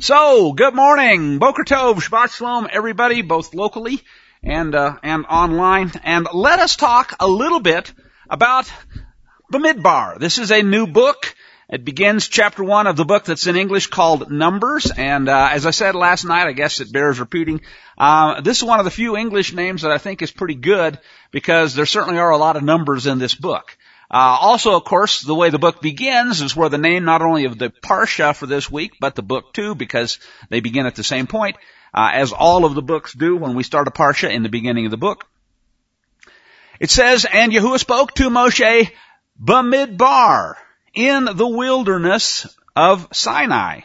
So, good morning, Boker Tov, Shabbat Shalom, everybody, both locally and online. And let us talk a little bit about Bamidbar. This is a new book. It begins chapter 1 of the book that's in English called Numbers. And as I said last night, I guess it bears repeating. This is one of the few English names that I think is pretty good because there certainly are a lot of numbers in this book. Also, of course, the way the book begins is where the name not only of the Parsha for this week, but the book too, because they begin at the same point, as all of the books do when we start a Parsha in the beginning of the book. It says, "And Yahuwah spoke to Moshe Bamidbar, in the wilderness of Sinai."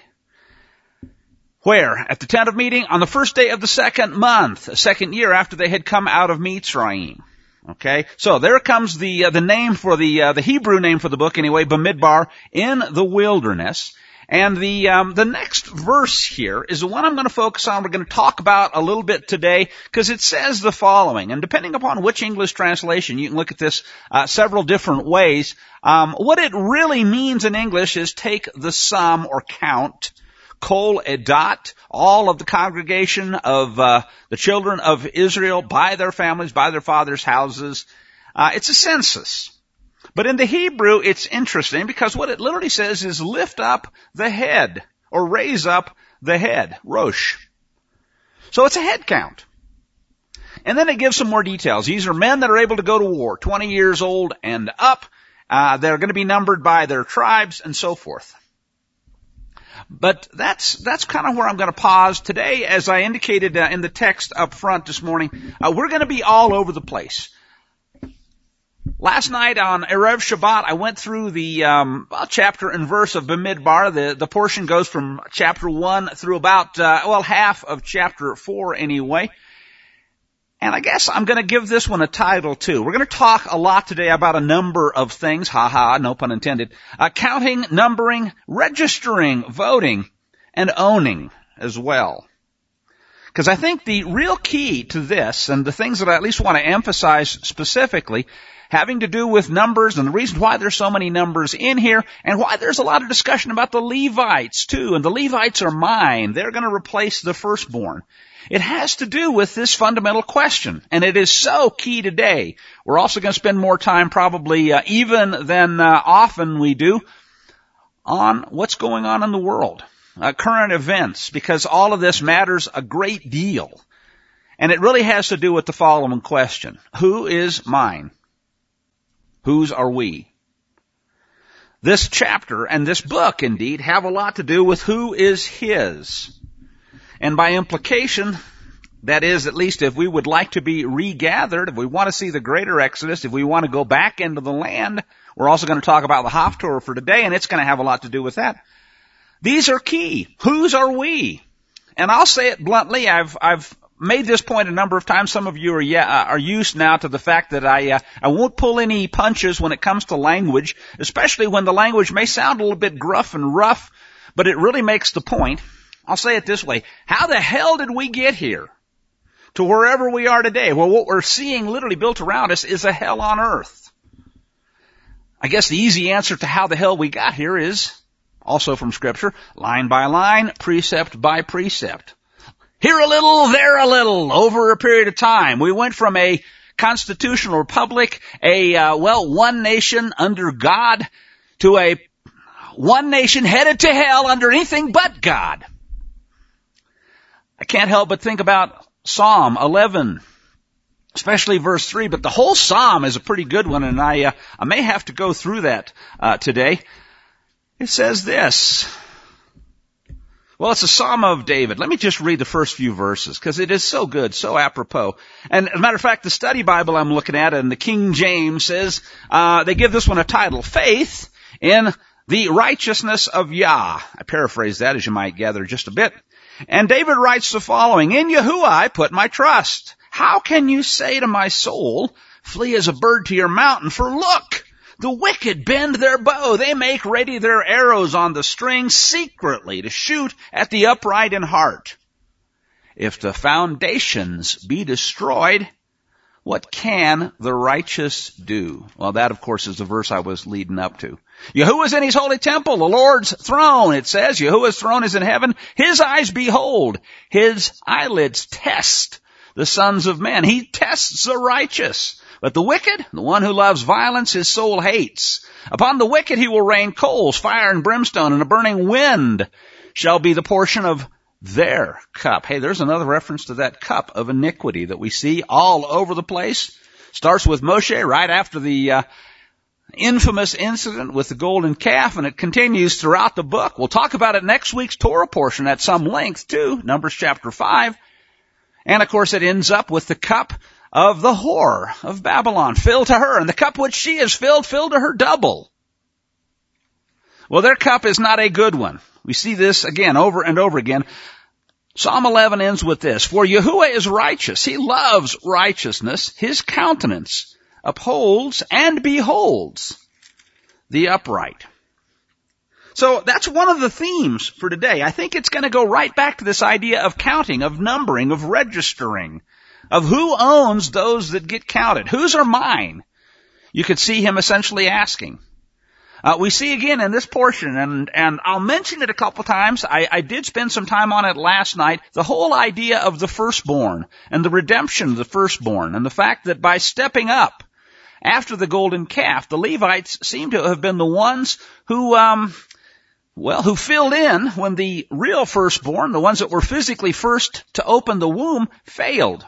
Where? At the tent of meeting on the first day of the second month, the second year after they had come out of Mitzrayim. Okay, so there comes the name for the Hebrew name for the book anyway, Bamidbar, in the wilderness. And the next verse here is the one I'm going to focus on. We're going to talk about a little bit today because it says the following. And depending upon which English translation, you can look at this several different ways. What it really means in English is take the sum or count, kol edat, all of the congregation of the children of Israel by their families, by their fathers' houses. It's a census. But in the Hebrew, it's interesting because what it literally says is lift up the head or raise up the head, rosh. So it's a head count. And then it gives some more details. These are men that are able to go to war, 20 years old and up. They're going to be numbered by their tribes and so forth. But that's kind of where I'm going to pause today. As I indicated in the text up front this morning, we're going to be all over the place. Last night on Erev Shabbat, I went through the chapter and verse of Bamidbar. The portion goes from chapter 1 through about half of chapter 4 anyway. And I guess I'm going to give this one a title too. We're going to talk a lot today about a number of things. No pun intended. Counting, numbering, registering, voting, and owning as well. Because I think the real key to this, and the things that I at least want to emphasize specifically, having to do with numbers and the reason why there's so many numbers in here and why there's a lot of discussion about the Levites too. And the Levites are mine. They're going to replace the firstborn. It has to do with this fundamental question, and it is so key today. We're also going to spend more time probably even than often we do on what's going on in the world, current events, because all of this matters a great deal. And it really has to do with the following question. Who is mine? Whose are we? This chapter and this book, indeed, have a lot to do with who is his. And by implication, that is, at least if we would like to be regathered, if we want to see the greater Exodus, if we want to go back into the land, we're also going to talk about the Haftorah for today, and it's going to have a lot to do with that. These are key. Whose are we? And I'll say it bluntly, I've made this point a number of times. Some of you are used now to the fact that I won't pull any punches when it comes to language, especially when the language may sound a little bit gruff and rough, but it really makes the point. I'll say it this way. How the hell did we get here to wherever we are today? Well, what we're seeing literally built around us is a hell on earth. I guess the easy answer to how the hell we got here is also from Scripture, line by line, precept by precept. Here a little, there a little, over a period of time. We went from a constitutional republic, one nation under God, to a one nation headed to hell under anything but God. I can't help but think about Psalm 11, especially verse 3, but the whole Psalm is a pretty good one, and I may have to go through that today. It says this. Well, it's a Psalm of David. Let me just read the first few verses, because it is so good, so apropos. And as a matter of fact, the study Bible I'm looking at in the King James says, they give this one a title, Faith in the Righteousness of Yah. I paraphrase that, as you might gather, just a bit. And David writes the following, In Yahuwah I put my trust. How can you say to my soul, flee as a bird to your mountain? For look, the wicked bend their bow. They make ready their arrows on the string secretly to shoot at the upright in heart. If the foundations be destroyed, What can the righteous do? Well, that, of course, is the verse I was leading up to. Yahuwah's in his holy temple, the Lord's throne, it says. Yahuwah's throne is in heaven. His eyes behold. His eyelids test the sons of men. He tests the righteous. But the wicked, the one who loves violence, his soul hates. Upon the wicked he will rain coals, fire and brimstone, and a burning wind shall be the portion of their cup. Hey, there's another reference to that cup of iniquity that we see all over the place. Starts with Moshe right after the infamous incident with the golden calf, and it continues throughout the book. We'll talk about it next week's Torah portion at some length too, Numbers chapter 5. And of course it ends up with the cup of the whore of Babylon, filled to her, and the cup which she has filled to her double. Well, their cup is not a good one. We see this again over and over again. Psalm 11 ends with this: For Yahuwah is righteous. He loves righteousness. His countenance upholds and beholds the upright. So that's one of the themes for today. I think it's going to go right back to this idea of counting, of numbering, of registering, of who owns those that get counted. Whose are mine? You could see him essentially asking. We see again in this portion, and I'll mention it a couple times. I did spend some time on it last night. The whole idea of the firstborn and the redemption of the firstborn, and the fact that by stepping up after the golden calf, the Levites seem to have been the ones who filled in when the real firstborn, the ones that were physically first to open the womb, failed.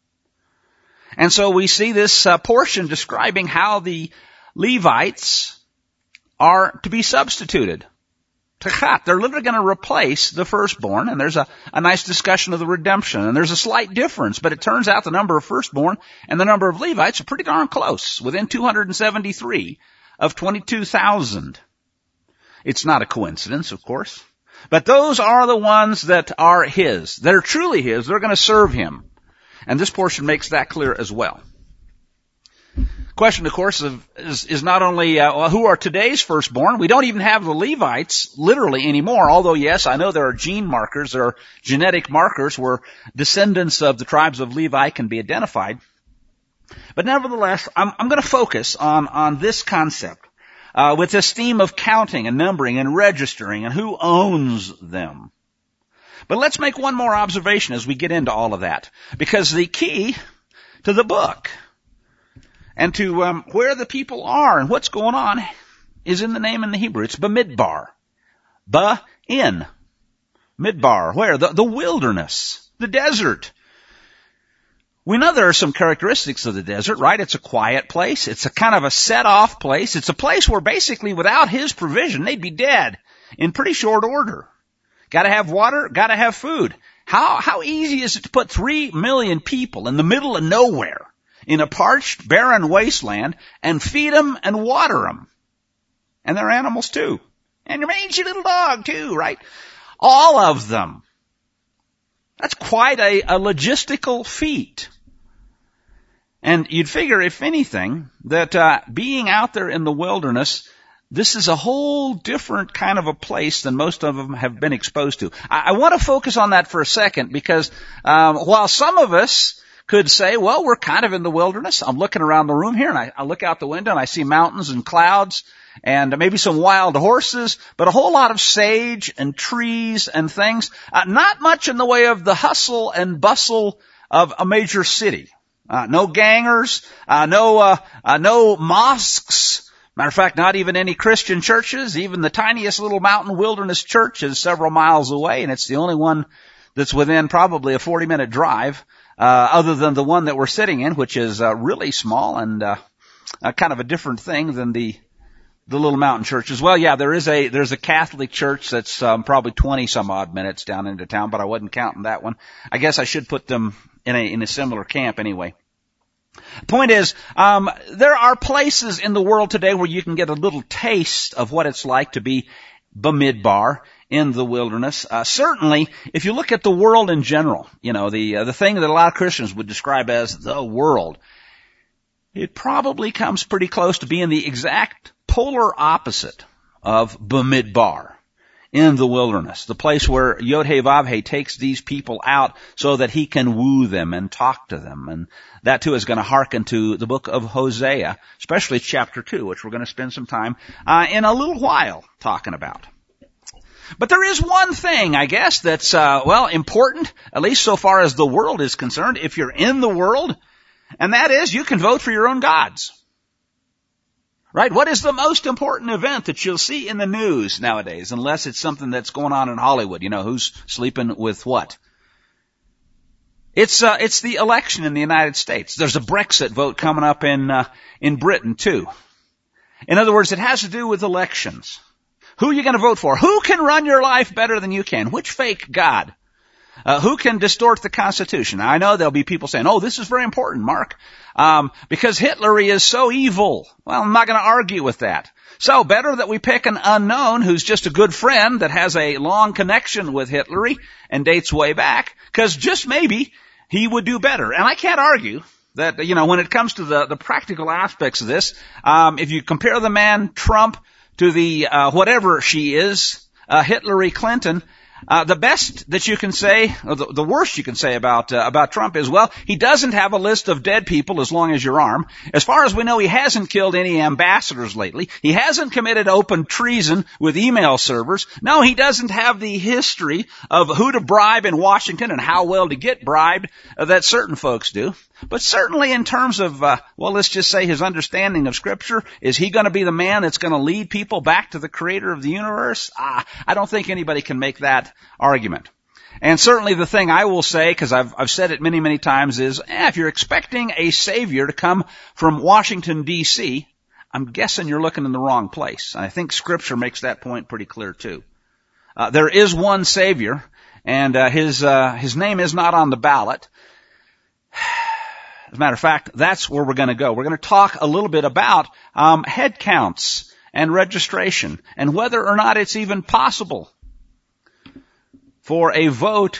And so we see this portion describing how the Levites are to be substituted. Tachat. They're literally going to replace the firstborn, and there's a nice discussion of the redemption. And there's a slight difference, but it turns out the number of firstborn and the number of Levites are pretty darn close, within 273 of 22,000. It's not a coincidence, of course. But those are the ones that are his. They're truly his. They're going to serve him. And this portion makes that clear as well. Question, of course, is not only who are today's firstborn. We don't even have the Levites literally anymore, although, yes, I know there are gene markers, there are genetic markers where descendants of the tribes of Levi can be identified. But nevertheless, I'm going to focus on this concept with this theme of counting and numbering and registering and who owns them. But let's make one more observation as we get into all of that, because the key to the book and to where the people are and what's going on is in the name in the Hebrew. It's Bamidbar. Ba-in. Midbar. Where? The wilderness. The desert. We know there are some characteristics of the desert, right? It's a quiet place. It's a kind of a set-off place. It's a place where basically without his provision, they'd be dead in pretty short order. Gotta have water, gotta have food. How easy is it to put 3 million people in the middle of nowhere in a parched, barren wasteland and feed them and water them? And their animals too. And your mangy little dog too, right? All of them. That's quite a logistical feat. And you'd figure, if anything, that being out there in the wilderness, this is a whole different kind of a place than most of them have been exposed to. I want to focus on that for a second because while some of us could say, well, we're kind of in the wilderness. I'm looking around the room here and I look out the window and I see mountains and clouds and maybe some wild horses, but a whole lot of sage and trees and things. Not much in the way of the hustle and bustle of a major city. No gangers, no mosques. Matter of fact, not even any Christian churches. Even the tiniest little mountain wilderness church is several miles away, and it's the only one that's within probably a 40-minute drive, other than the one that we're sitting in, which is really small and kind of a different thing than the little mountain churches. Well, yeah, there's a Catholic church that's probably 20 some odd minutes down into town, but I wasn't counting that one. I guess I should put them in a similar camp anyway. The point is, there are places in the world today where you can get a little taste of what it's like to be Bamidbar, in the wilderness. Certainly, if you look at the world in general, the thing that a lot of Christians would describe as the world, it probably comes pretty close to being the exact polar opposite of Bamidbar. in the wilderness, the place where Yod-Heh-Vav-Heh takes these people out so that he can woo them and talk to them. And that too is going to hearken to the book of Hosea, especially chapter 2, which we're going to spend some time in a little while talking about. But there is one thing, I guess, that's, important, at least so far as the world is concerned, if you're in the world, and that is you can vote for your own gods. Right? What is the most important event that you'll see in the news nowadays, unless it's something that's going on in Hollywood? You know, who's sleeping with what? It's the election in the United States. There's a Brexit vote coming up in Britain too. In other words, it has to do with elections. Who are you going to vote for? Who can run your life better than you can? Which fake God? Who can distort the Constitution? Now, I know there'll be people saying, oh, this is very important, Mark, because Hitler is so evil. Well, I'm not going to argue with that. So better that we pick an unknown who's just a good friend that has a long connection with Hitler and dates way back, because just maybe he would do better. And I can't argue that, when it comes to the practical aspects of this, if you compare the man Trump to the whatever she is, Hillary Clinton, the best that you can say, or the worst you can say about Trump is, well, he doesn't have a list of dead people as long as your arm. As far as we know, he hasn't killed any ambassadors lately. He hasn't committed open treason with email servers. No, he doesn't have the history of who to bribe in Washington and how well to get bribed that certain folks do. But certainly in terms of, let's just say his understanding of Scripture, is he going to be the man that's going to lead people back to the Creator of the universe? I don't think anybody can make that argument. And certainly the thing I will say, because I've said it many, many times, is if you're expecting a Savior to come from Washington, D.C., I'm guessing you're looking in the wrong place. And I think Scripture makes that point pretty clear too. There is one Savior, and his name is not on the ballot. As a matter of fact, that's where we're going to go. We're going to talk a little bit about head counts and registration and whether or not it's even possible for a vote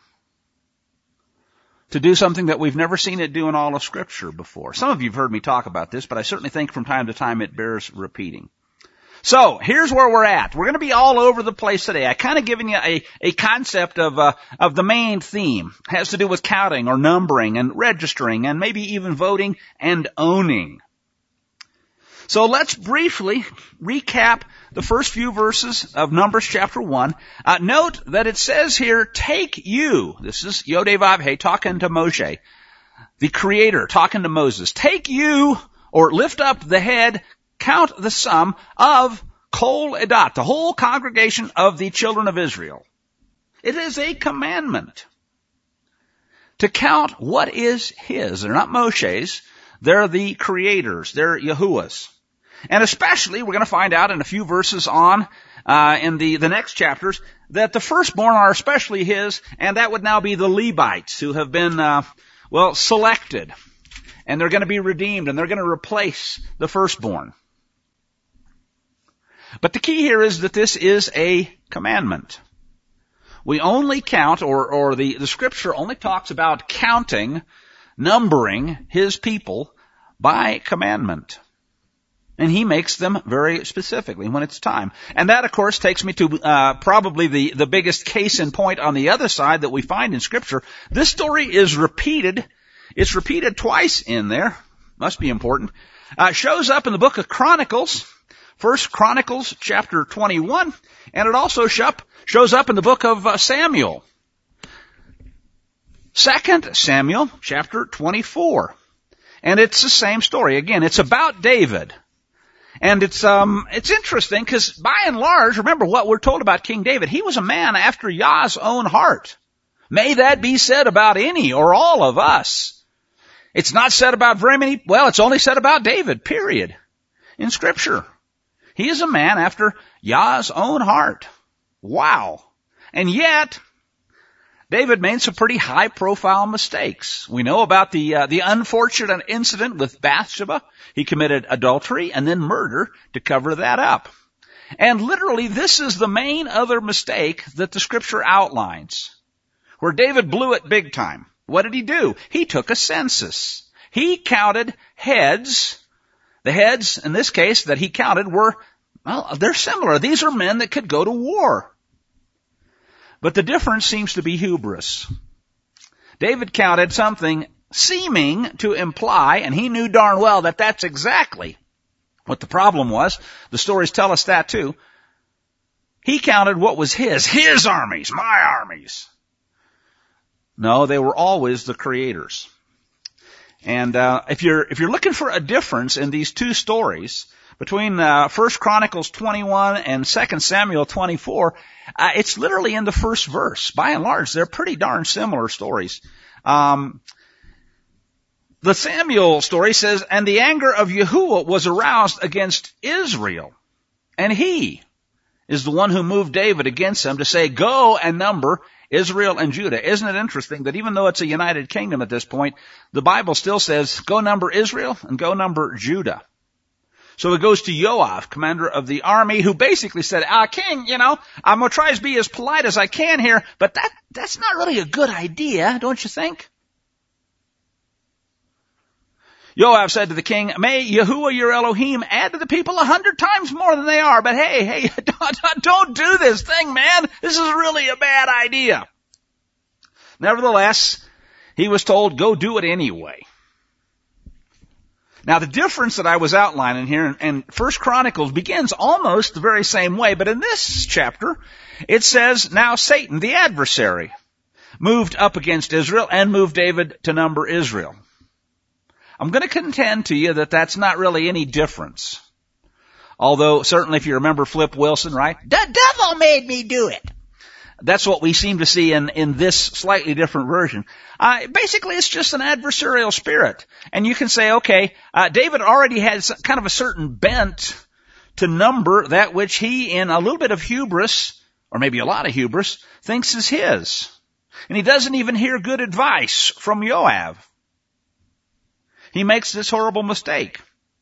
to do something that we've never seen it do in all of Scripture before. Some of you have heard me talk about this, but I certainly think from time to time it bears repeating. So, here's where we're at. We're going to be all over the place today. I kind of given you a concept of the main theme. It has to do with counting or numbering and registering and maybe even voting and owning. So let's briefly recap the first few verses of Numbers chapter 1. Note that it says here, take you. This is Yod-Heh-Vav-Heh talking to Moshe, the Creator, talking to Moses. Take you, or lift up the head, count the sum of Kol Edat, the whole congregation of the children of Israel. It is a commandment to count what is his. They're not Moshe's. They're the Creator's. They're Yahuwah's. And especially, we're going to find out in a few verses on, in the next chapters, that the firstborn are especially his, and that would now be the Levites who have been, selected. And they're going to be redeemed, and they're going to replace the firstborn. But the key here is that this is a commandment. We only count, or the Scripture only talks about counting, numbering his people by commandment. And he makes them very specifically when it's time. And that, of course, takes me to probably the biggest case in point on the other side that we find in Scripture. This story is repeated. It's repeated twice in there. Must be important. Shows up in the book of Chronicles. First Chronicles chapter 21, and it also shows up in the book of Samuel. Second Samuel chapter 24. And it's the same story. Again, it's about David. And it's interesting because by and large, remember what we're told about King David. He was a man after Yah's own heart. May that be said about any or all of us. It's not said about very many, it's only said about David, period, in Scripture. He is a man after Yah's own heart. Wow. And yet, David made some pretty high-profile mistakes. We know about the unfortunate incident with Bathsheba. He committed adultery and then murder to cover that up. And literally, this is the main other mistake that the Scripture outlines, where David blew it big time. What did he do? He took a census. He counted heads. The heads, in this case, that he counted were, they're similar. These are men that could go to war. But the difference seems to be hubris. David counted something seeming to imply, and he knew darn well that that's exactly what the problem was. The stories tell us that too. He counted what was his armies, my armies. No, they were always the Creator's. And if you're looking for a difference in these two stories between 1 Chronicles 21 and 2 Samuel 24, it's literally in the first verse. By and large, they're pretty darn similar stories. The Samuel story says, "And the anger of Yahuwah was aroused against Israel, and he is the one who moved David against them to say, 'Go and number Israel and Judah.'" Isn't it interesting that even though it's a united kingdom at this point, the Bible still says, "Go number Israel and go number Judah." So it goes to Joab, commander of the army, who basically said, "King, I'm going to try to be as polite as I can here, but that's not really a good idea, don't you think?" Joab said to the king, "May Yahuwah your Elohim add to the people 100 times more than they are. But hey, don't do this thing, man. This is really a bad idea." Nevertheless, he was told, "Go do it anyway." Now, the difference that I was outlining here, and 1 Chronicles begins almost the very same way, but in this chapter, it says, "Now Satan, the adversary, moved up against Israel and moved David to number Israel." I'm going to contend to you that that's not really any difference. Although, certainly if you remember Flip Wilson, right? "The devil made me do it." That's what we seem to see in this slightly different version. Basically, it's just an adversarial spirit. And you can say, okay, David already had kind of a certain bent to number that which he, in a little bit of hubris, or maybe a lot of hubris, thinks is his. And he doesn't even hear good advice from Joab. He makes this horrible mistake.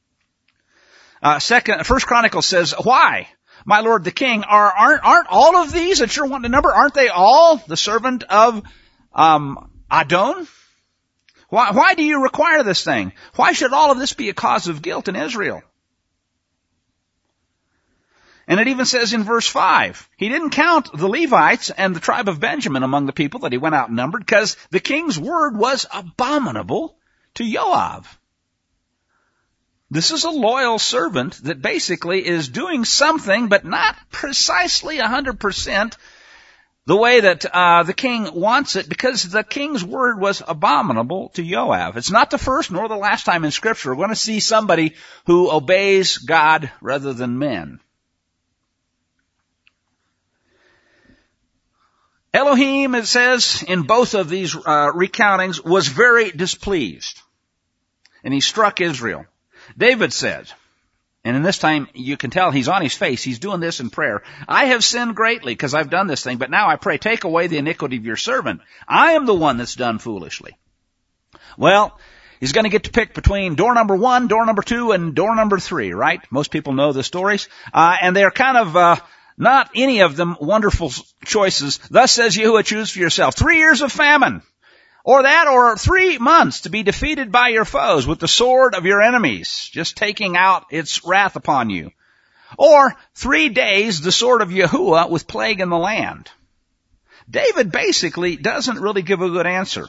1 Chronicles says, "Why, my lord the king, aren't all of these that you're wanting to number, aren't they all the servant of Adon? Why do you require this thing? Why should all of this be a cause of guilt in Israel?" And it even says in verse 5, he didn't count the Levites and the tribe of Benjamin among the people that he went out and numbered, because the king's word was abominable to Joab. This is a loyal servant that basically is doing something, but not precisely 100% the way that the king wants it, because the king's word was abominable to Joab. It's not the first nor the last time in Scripture we're going to see somebody who obeys God rather than men. Elohim, it says in both of these recountings, was very displeased, and he struck Israel. David said, and in this time you can tell he's on his face, he's doing this in prayer, "I have sinned greatly because I've done this thing, but now I pray, take away the iniquity of your servant. I am the one that's done foolishly." Well, he's going to get to pick between door number 1, door number 2, and door number 3, right? Most people know the stories. And they're kind of not any of them wonderful choices. "Thus says Yahuwah, choose for yourself 3 years of famine, or 3 months to be defeated by your foes with the sword of your enemies, just taking out its wrath upon you. Or 3 days the sword of Yahuwah with plague in the land." David basically doesn't really give a good answer.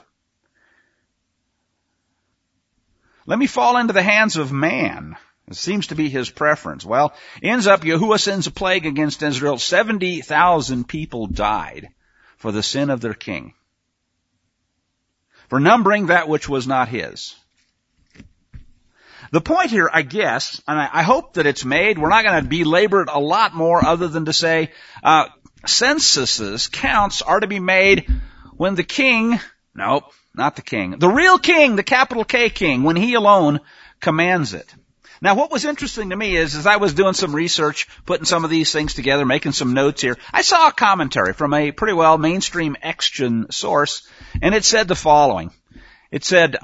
Let me fall into the hands of man. It seems to be his preference. Well, ends up Yahuwah sends a plague against Israel. 70,000 people died for the sin of their king, for numbering that which was not his. The point here, I guess, and I hope that it's made, we're not going to belabor it a lot more other than to say censuses, counts, are to be made when the king, nope, not the king, the real king, the capital K king, when he alone commands it. Now, what was interesting to me is, as I was doing some research, putting some of these things together, making some notes here, I saw a commentary from a pretty well mainstream Exegean source, and it said the following. It said,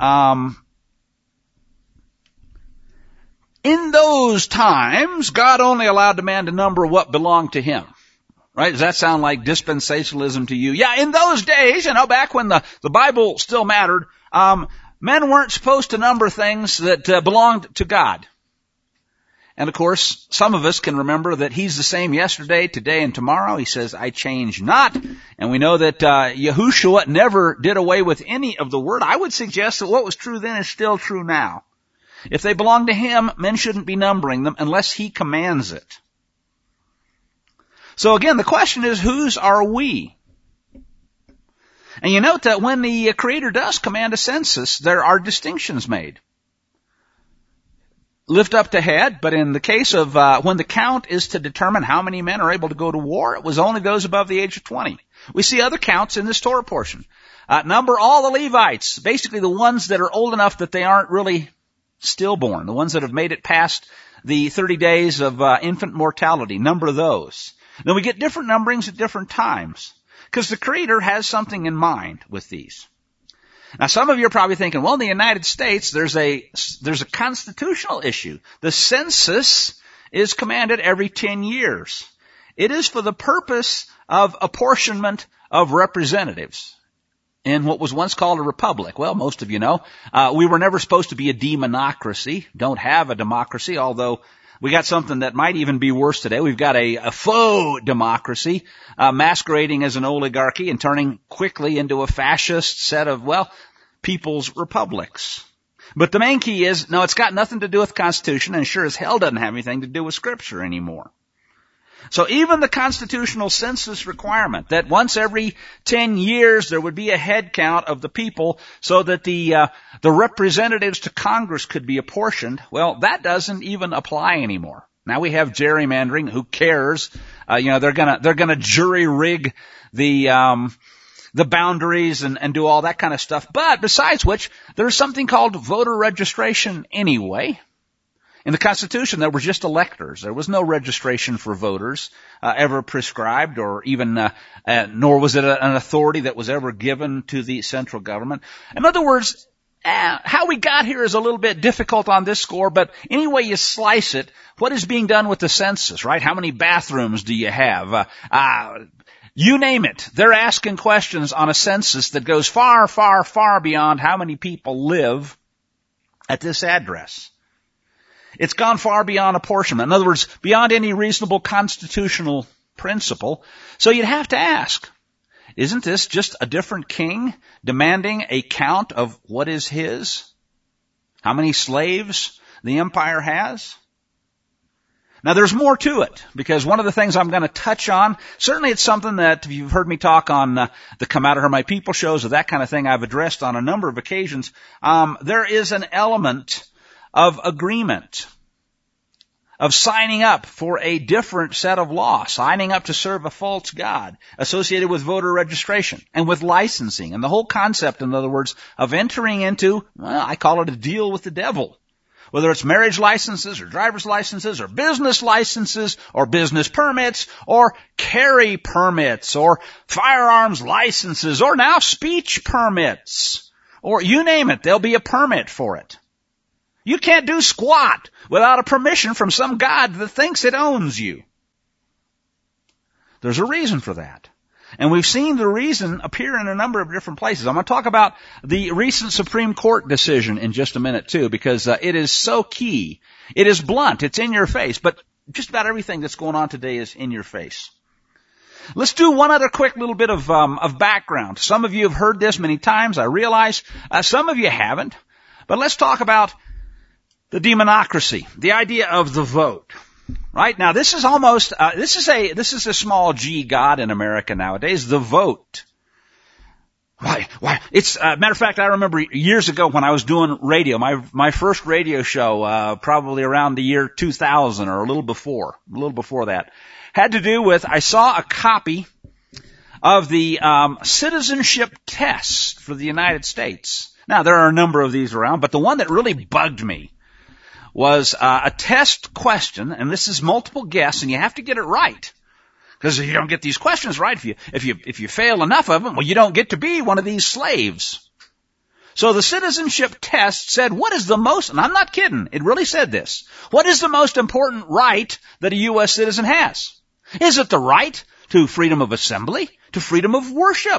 in those times, God only allowed the man to number what belonged to him. Right? Does that sound like dispensationalism to you? Yeah, in those days, back when the Bible still mattered, men weren't supposed to number things that belonged to God. And of course, some of us can remember that he's the same yesterday, today, and tomorrow. He says, I change not. And we know that Yahushua never did away with any of the word. I would suggest that what was true then is still true now. If they belong to him, men shouldn't be numbering them unless he commands it. So again, the question is, whose are we? And you note that when the Creator does command a census, there are distinctions made. Lift up the head, but in the case of when the count is to determine how many men are able to go to war, it was only those above the age of 20. We see other counts in this Torah portion. Number all the Levites, basically the ones that are old enough that they aren't really stillborn, the ones that have made it past the 30 days of infant mortality. Number those. Then we get different numberings at different times, because the Creator has something in mind with these. Now, some of you are probably thinking, well, in the United States, there's a constitutional issue. The census is commanded every 10 years. It is for the purpose of apportionment of representatives in what was once called a republic. Well, most of you know, we were never supposed to be a demonocracy. Don't have a democracy, although we got something that might even be worse today. We've got a faux democracy, masquerading as an oligarchy and turning quickly into a fascist set of, people's republics. But the main key is, no, it's got nothing to do with the Constitution, and sure as hell doesn't have anything to do with Scripture anymore. So even the constitutional census requirement that once every 10 years there would be a head count of the people so that the representatives to Congress could be apportioned, well, that doesn't even apply anymore. Now we have gerrymandering. Who cares? They're gonna jury rig the boundaries and do all that kind of stuff. But besides which, there's something called voter registration anyway. In the Constitution, there were just electors. There was no registration for voters ever prescribed, or even, nor was it an authority that was ever given to the central government. In other words, how we got here is a little bit difficult on this score, but any way you slice it, what is being done with the census, right? How many bathrooms do you have? You name it. They're asking questions on a census that goes far, far, far beyond how many people live at this address. It's gone far beyond apportionment. In other words, beyond any reasonable constitutional principle. So you'd have to ask, isn't this just a different king demanding a count of what is his? How many slaves the empire has? Now there's more to it, because one of the things I'm going to touch on, certainly it's something that if you've heard me talk on the Come Out of Her My People shows or that kind of thing, I've addressed on a number of occasions. There is an element of agreement, of signing up for a different set of law, signing up to serve a false god, associated with voter registration and with licensing, and the whole concept, in other words, of entering into, I call it a deal with the devil. Whether it's marriage licenses or driver's licenses or business licenses or business permits or carry permits or firearms licenses or now speech permits, or you name it, there'll be a permit for it. You can't do squat without a permission from some god that thinks it owns you. There's a reason for that. And we've seen the reason appear in a number of different places. I'm going to talk about the recent Supreme Court decision in just a minute too, because it is so key. It is blunt. It's in your face. But just about everything that's going on today is in your face. Let's do one other quick little bit of background. Some of you have heard this many times, I realize. Some of you haven't. But let's talk about the demonocracy, the idea of the vote. Right? Now this is almost, this is a small g god in America nowadays, the vote. Why? It's, matter of fact, I remember years ago when I was doing radio, my first radio show, probably around the year 2000 or a little before that, had to do with, I saw a copy of the, citizenship test for the United States. Now there are a number of these around, but the one that really bugged me was a test question, and this is multiple guess, and you have to get it right. Because if you don't get these questions right, if you fail enough of them, well, you don't get to be one of these slaves. So the citizenship test said, what is the most, and I'm not kidding, it really said this, what is the most important right that a U.S. citizen has? Is it the right to freedom of assembly, to freedom of worship,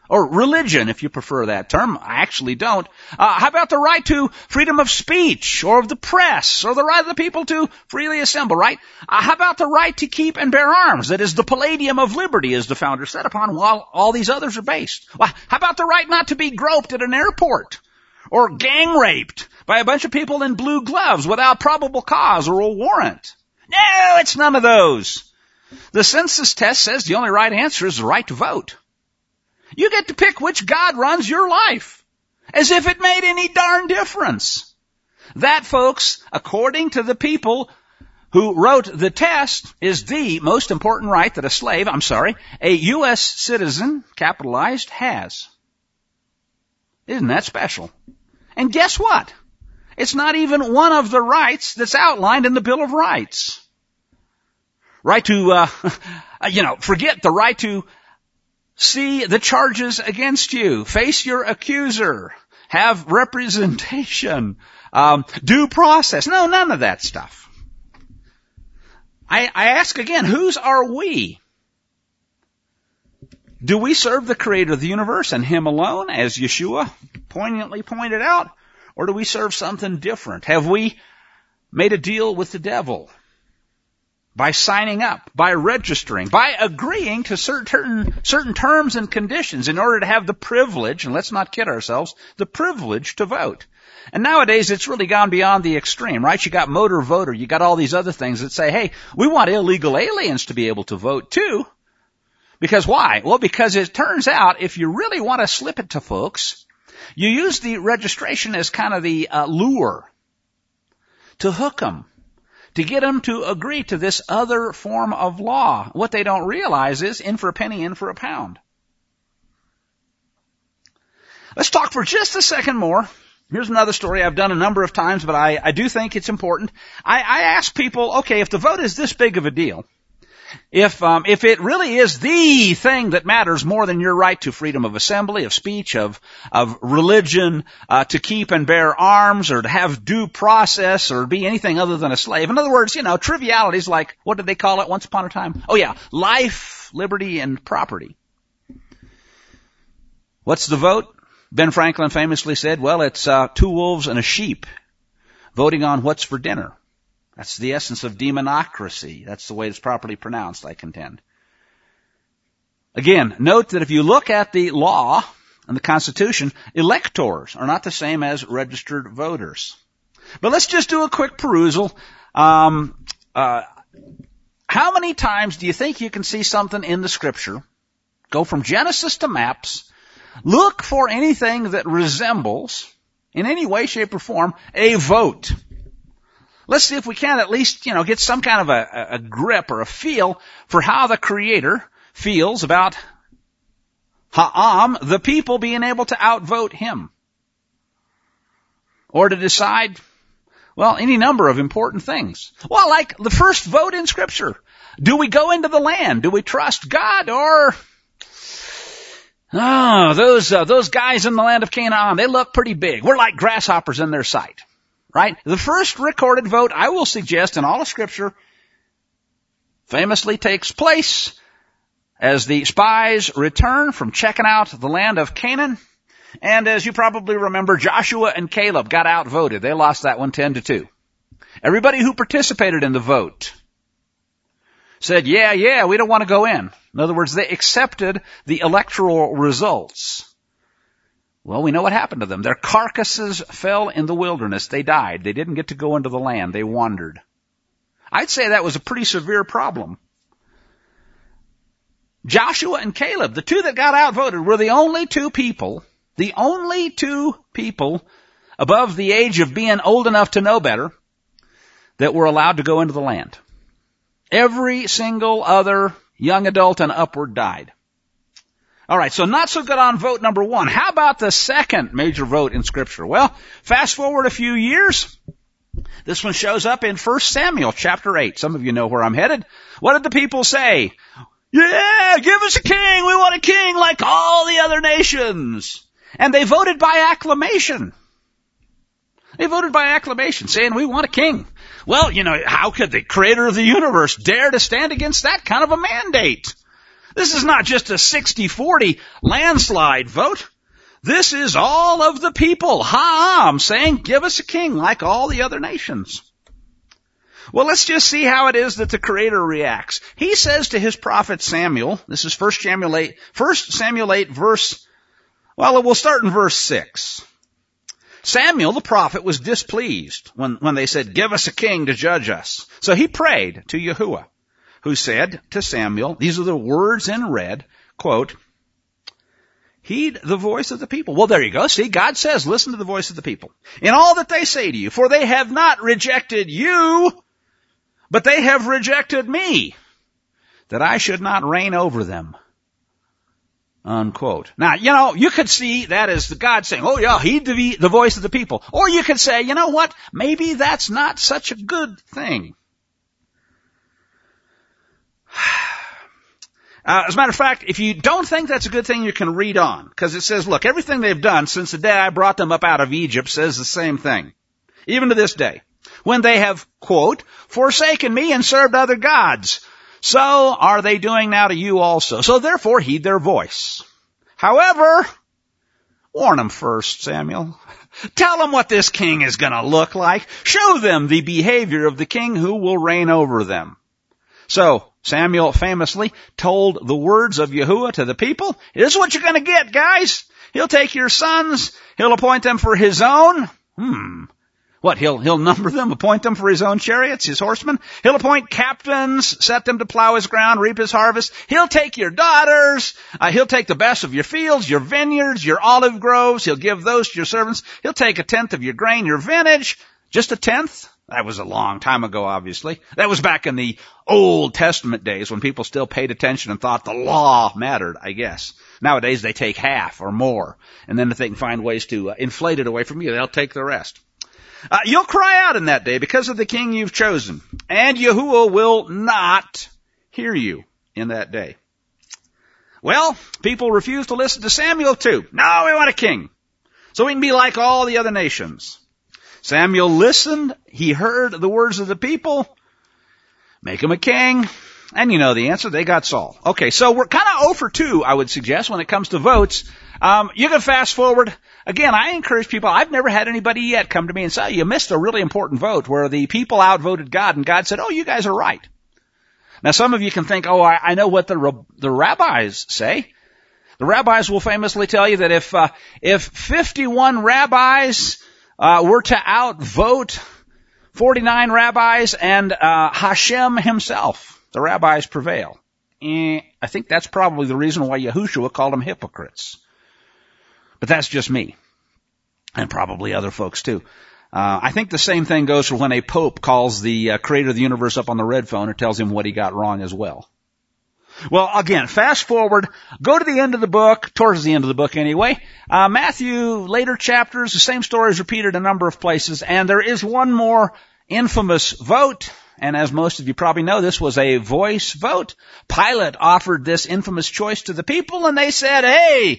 Or religion, if you prefer that term. I actually don't. How about the right to freedom of speech or of the press or the right of the people to freely assemble, right? How about the right to keep and bear arms? That is the palladium of liberty, as the founder said, upon while all these others are based. Well, how about the right not to be groped at an airport or gang raped by a bunch of people in blue gloves without probable cause or a warrant? No, it's none of those. The census test says the only right answer is the right to vote. You get to pick which God runs your life, as if it made any darn difference. That, folks, according to the people who wrote the test, is the most important right that a U.S. citizen, capitalized, has. Isn't that special? And guess what? It's not even one of the rights that's outlined in the Bill of Rights. Right to, forget the right to see the charges against you, face your accuser, have representation, due process. No, none of that stuff. I ask again, whose are we? Do we serve the Creator of the universe and Him alone, as Yeshua poignantly pointed out, or do we serve something different? Have we made a deal with the devil? By signing up, by registering, by agreeing to certain terms and conditions in order to have the privilege, and let's not kid ourselves, the privilege to vote. And nowadays it's really gone beyond the extreme, right? You got motor voter, you got all these other things that say, hey, we want illegal aliens to be able to vote too. Because why? Well, because it turns out if you really want to slip it to folks, you use the registration as kind of the lure to hook them, to get them to agree to this other form of law. What they don't realize is in for a penny, in for a pound. Let's talk for just a second more. Here's another story I've done a number of times, but I do think it's important. I ask people, okay, if the vote is this big of a deal, if it really is the thing that matters more than your right to freedom of assembly, of speech, of religion, to keep and bear arms, or to have due process, or be anything other than a slave. In other words, trivialities like, what did they call it once upon a time? Oh yeah, life, liberty, and property. What's the vote? Ben Franklin famously said, well, it's 2 wolves and a sheep voting on what's for dinner. That's the essence of demonocracy. That's the way it's properly pronounced, I contend. Again, note that if you look at the law and the Constitution, electors are not the same as registered voters. But let's just do a quick perusal. How many times do you think you can see something in the Scripture, go from Genesis to maps, look for anything that resembles, in any way, shape, or form, a vote? Let's see if we can at least, get some kind of a grip or a feel for how the Creator feels about Ha'am, the people, being able to outvote Him. Or to decide, well, any number of important things. Well, like the first vote in Scripture. Do we go into the land? Do we trust God? Or, those guys in the land of Canaan, they look pretty big. We're like grasshoppers in their sight. Right? The first recorded vote, I will suggest, in all of Scripture, famously takes place as the spies return from checking out the land of Canaan. And as you probably remember, Joshua and Caleb got outvoted. They lost that one 10-2. Everybody who participated in the vote said, yeah, we don't want to go in. In other words, they accepted the electoral results. Well, we know what happened to them. Their carcasses fell in the wilderness. They died. They didn't get to go into the land. They wandered. I'd say that was a pretty severe problem. Joshua and Caleb, the two that got outvoted, were the only two people above the age of being old enough to know better that were allowed to go into the land. Every single other young adult and upward died. All right, so not so good on vote number 1. How about the second major vote in Scripture? Well, fast forward a few years. This one shows up in 1 Samuel chapter 8. Some of you know where I'm headed. What did the people say? Yeah, give us a king. We want a king like all the other nations. And they voted by acclamation. They voted by acclamation, saying we want a king. Well, how could the Creator of the universe dare to stand against that kind of a mandate? This is not just a 60-40 landslide vote. This is all of the people, Ha'am, saying, give us a king like all the other nations. Well, let's just see how it is that the Creator reacts. He says to his prophet Samuel, this is 1 Samuel 8 verse, well, we'll start in verse 6. Samuel, the prophet, was displeased when they said, give us a king to judge us. So he prayed to Yahuwah, who said to Samuel, these are the words in red, quote, heed the voice of the people. Well, there you go. See, God says, listen to the voice of the people in all that they say to you, for they have not rejected you, but they have rejected me, that I should not reign over them. Unquote. Now, you could see that as God saying, oh yeah, heed the voice of the people. Or you could say, you know what, maybe that's not such a good thing. As a matter of fact, if you don't think that's a good thing, you can read on. Because it says, look, everything they've done since the day I brought them up out of Egypt says the same thing. Even to this day. When they have, quote, forsaken me and served other gods, so are they doing now to you also. So therefore, heed their voice. However, warn them first, Samuel. Tell them what this king is going to look like. Show them the behavior of the king who will reign over them. So, Samuel famously told the words of Yahuwah to the people, this is what you're going to get, guys. He'll take your sons. He'll appoint them for his own. What, he'll number them, appoint them for his own chariots, his horsemen? He'll appoint captains, set them to plow his ground, reap his harvest. He'll take your daughters. He'll take the best of your fields, your vineyards, your olive groves. He'll give those to your servants. He'll take 1/10 of your grain, your vintage. Just 1/10? That was a long time ago, obviously. That was back in the Old Testament days when people still paid attention and thought the law mattered, I guess. Nowadays they take half or more. And then if they can find ways to inflate it away from you, they'll take the rest. You'll cry out in that day because of the king you've chosen, and Yahuwah will not hear you in that day. Well, people refuse to listen to Samuel too. No, we want a king, so we can be like all the other nations. Samuel listened. He heard the words of the people. Make him a king. And you know the answer. They got Saul. Okay, so we're kind of 0 for 2, I would suggest, when it comes to votes. You can fast forward. Again, I encourage people, I've never had anybody yet come to me and say, you missed a really important vote where the people outvoted God and God said, oh, you guys are right. Now, some of you can think, oh, I know what the rabbis say. The rabbis will famously tell you that if 51 rabbis were to outvote 49 rabbis and Hashem himself, the rabbis prevail. I think that's probably the reason why Yahushua called them hypocrites. But that's just me. And probably other folks too. I think the same thing goes for when a pope calls the creator of the universe up on the red phone or tells him what he got wrong as well. Well, again, fast forward, go to the end of the book, towards the end of the book anyway. Matthew, later chapters, the same story is repeated a number of places, and there is one more infamous vote. And as most of you probably know, this was a voice vote. Pilate offered this infamous choice to the people, and they said, hey,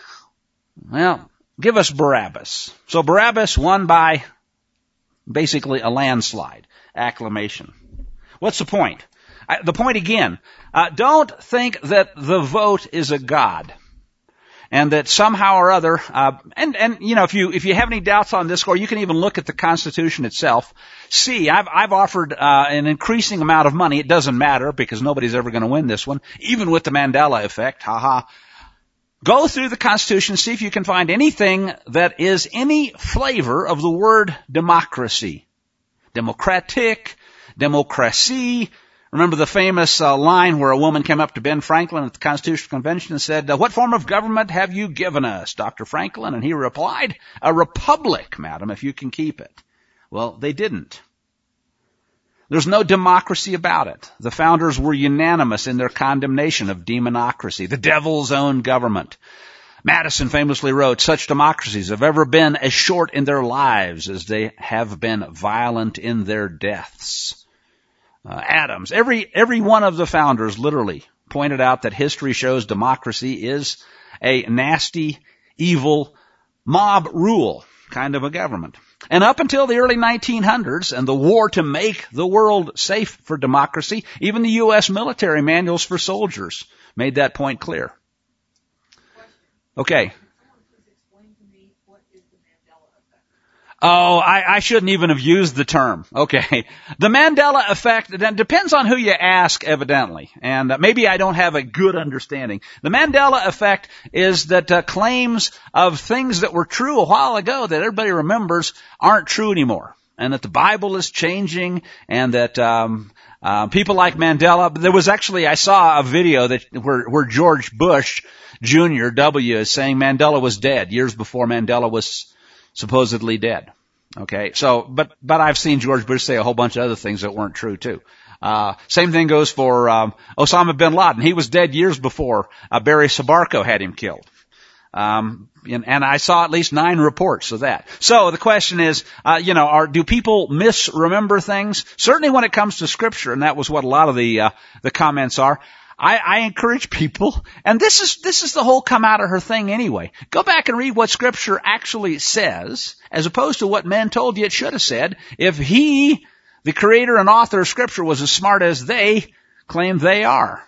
well, give us Barabbas. So Barabbas won by basically a landslide, acclamation. What's the point? The point again, don't think that the vote is a god. And that somehow or other, if you have any doubts on this score, you can even look at the Constitution itself. See, I've offered an increasing amount of money. It doesn't matter because nobody's ever going to win this one, even with the Mandela effect. Go through the Constitution, see if you can find anything that is any flavor of the word democracy. Democratic, democracy. Remember the famous line where a woman came up to Ben Franklin at the Constitutional Convention and said, what form of government have you given us, Dr. Franklin? And he replied, a republic, madam, if you can keep it. Well, they didn't. There's no democracy about it. The founders were unanimous in their condemnation of demonocracy, the devil's own government. Madison famously wrote, such democracies have ever been as short in their lives as they have been violent in their deaths. Adams, every one of the founders literally pointed out that history shows democracy is a nasty, evil, mob rule kind of a government. And up until the early 1900s and the war to make the world safe for democracy, even the U.S. military manuals for soldiers made that point clear. Okay. Oh, I shouldn't even have used the term. Okay. The Mandela effect, that depends on who you ask, evidently. And maybe I don't have a good understanding. The Mandela effect is that claims of things that were true a while ago that everybody remembers aren't true anymore. And that the Bible is changing and that people like Mandela. There was actually, I saw a video that where George Bush Jr. W. is saying Mandela was dead years before Mandela was supposedly dead. Okay, so, but I've seen George Bush say a whole bunch of other things that weren't true too. Same thing goes for, Osama bin Laden. He was dead years before, Barry Sobarko had him killed. And I saw at least 9 reports of that. So the question is, do people misremember things? Certainly when it comes to Scripture, and that was what a lot of the comments are. I encourage people, and this is the whole come out of her thing anyway. Go back and read what Scripture actually says, as opposed to what men told you it should have said. If he, the creator and author of Scripture, was as smart as they claim they are.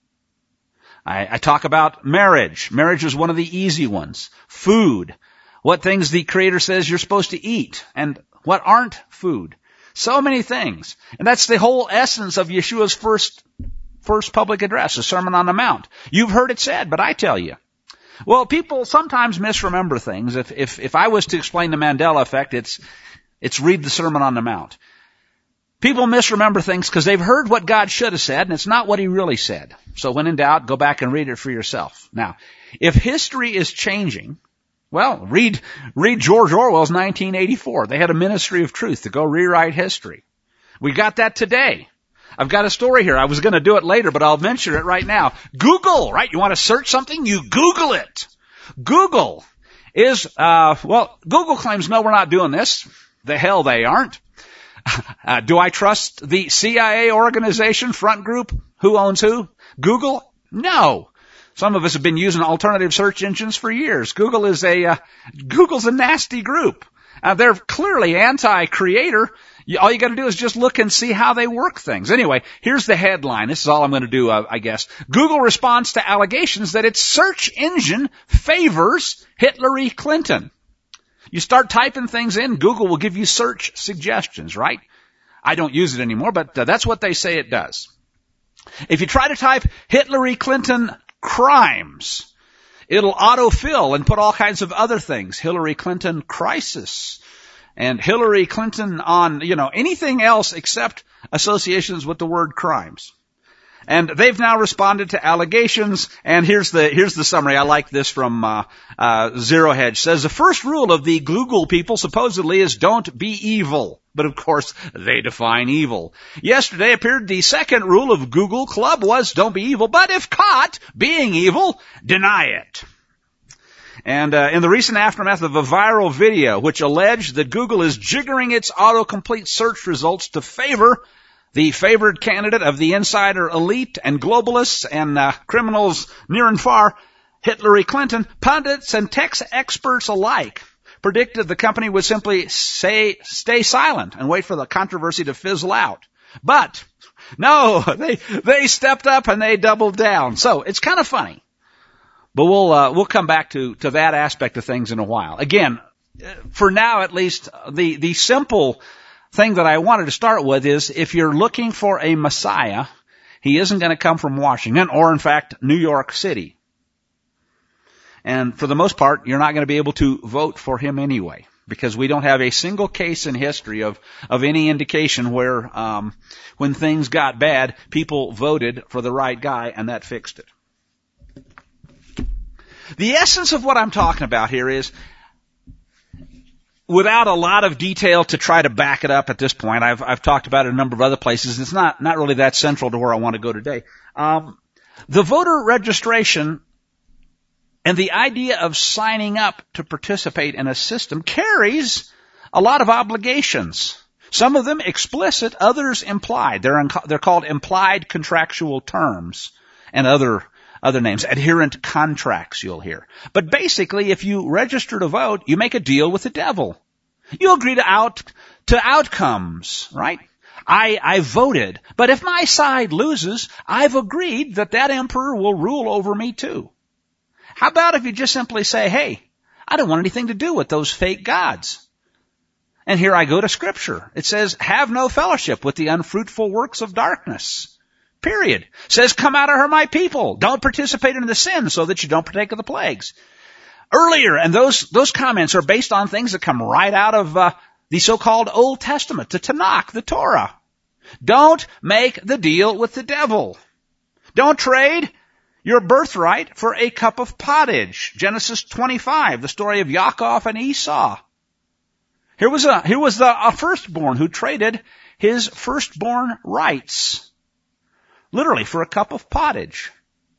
I talk about marriage. Marriage is one of the easy ones. Food. What things the creator says you're supposed to eat, and what aren't food. So many things. And that's the whole essence of Yeshua's first public address, the Sermon on the Mount. You've heard it said, but I tell you. Well, people sometimes misremember things. If I was to explain the Mandela effect, it's read the Sermon on the Mount. People misremember things because they've heard what God should have said, and it's not what he really said. So when in doubt, go back and read it for yourself. Now, if history is changing, well, read George Orwell's 1984. They had a ministry of truth to go rewrite history. We got that today. I've got a story here. I was going to do it later, but I'll mention it right now. Google, right? You want to search something? You Google it. Google is, Google claims, no, we're not doing this. The hell they aren't. Do I trust the CIA organization, front group? Who owns who? Google? No. Some of us have been using alternative search engines for years. Google's a nasty group. They're clearly anti-creator. All you got to do is just look and see how they work things. Anyway, here's the headline. This is all I'm going to do, I guess. Google responds to allegations that its search engine favors Hillary Clinton. You start typing things in, Google will give you search suggestions, right? I don't use it anymore, but that's what they say it does. If you try to type Hillary Clinton crimes, it'll autofill and put all kinds of other things. Hillary Clinton crisis. And Hillary Clinton on, anything else except associations with the word crimes. And they've now responded to allegations, and here's the summary. I like this from Zero Hedge. Says the first rule of the Google people supposedly is don't be evil. But of course, they define evil. Yesterday appeared the second rule of Google Club was don't be evil, but if caught being evil, deny it. And in the recent aftermath of a viral video which alleged that Google is jiggering its autocomplete search results to favor the favored candidate of the insider elite and globalists and criminals near and far, Hillary Clinton, pundits and tech experts alike predicted the company would simply stay silent and wait for the controversy to fizzle out. But no, they stepped up and they doubled down. So it's kind of funny. But we'll come back to that aspect of things in a while. Again, for now at least, the simple thing that I wanted to start with is if you're looking for a Messiah, he isn't going to come from Washington or, in fact, New York City. And for the most part, you're not going to be able to vote for him anyway, because we don't have a single case in history of any indication where, when things got bad, people voted for the right guy and that fixed it. The essence of what I'm talking about here is, without a lot of detail to try to back it up at this point, I've talked about it in a number of other places. It's not really that central to where I want to go today. The voter registration and the idea of signing up to participate in a system carries a lot of obligations. Some of them explicit, others implied. They're called implied contractual terms and other names. Adherent contracts, you'll hear. But basically, if you register to vote, you make a deal with the devil. You agree to outcomes, right? I voted, but if my side loses, I've agreed that that emperor will rule over me too. How about if you just simply say, hey, I don't want anything to do with those fake gods. And here I go to Scripture. It says, have no fellowship with the unfruitful works of darkness. Period. It says, come out of her, my people. Don't participate in the sin so that you don't partake of the plagues. Earlier, and those comments are based on things that come right out of the so-called Old Testament, the Tanakh, the Torah. Don't make the deal with the devil. Don't trade your birthright for a cup of pottage. Genesis 25, the story of Yaakov and Esau. Here was a firstborn who traded his firstborn rights, literally for a cup of pottage.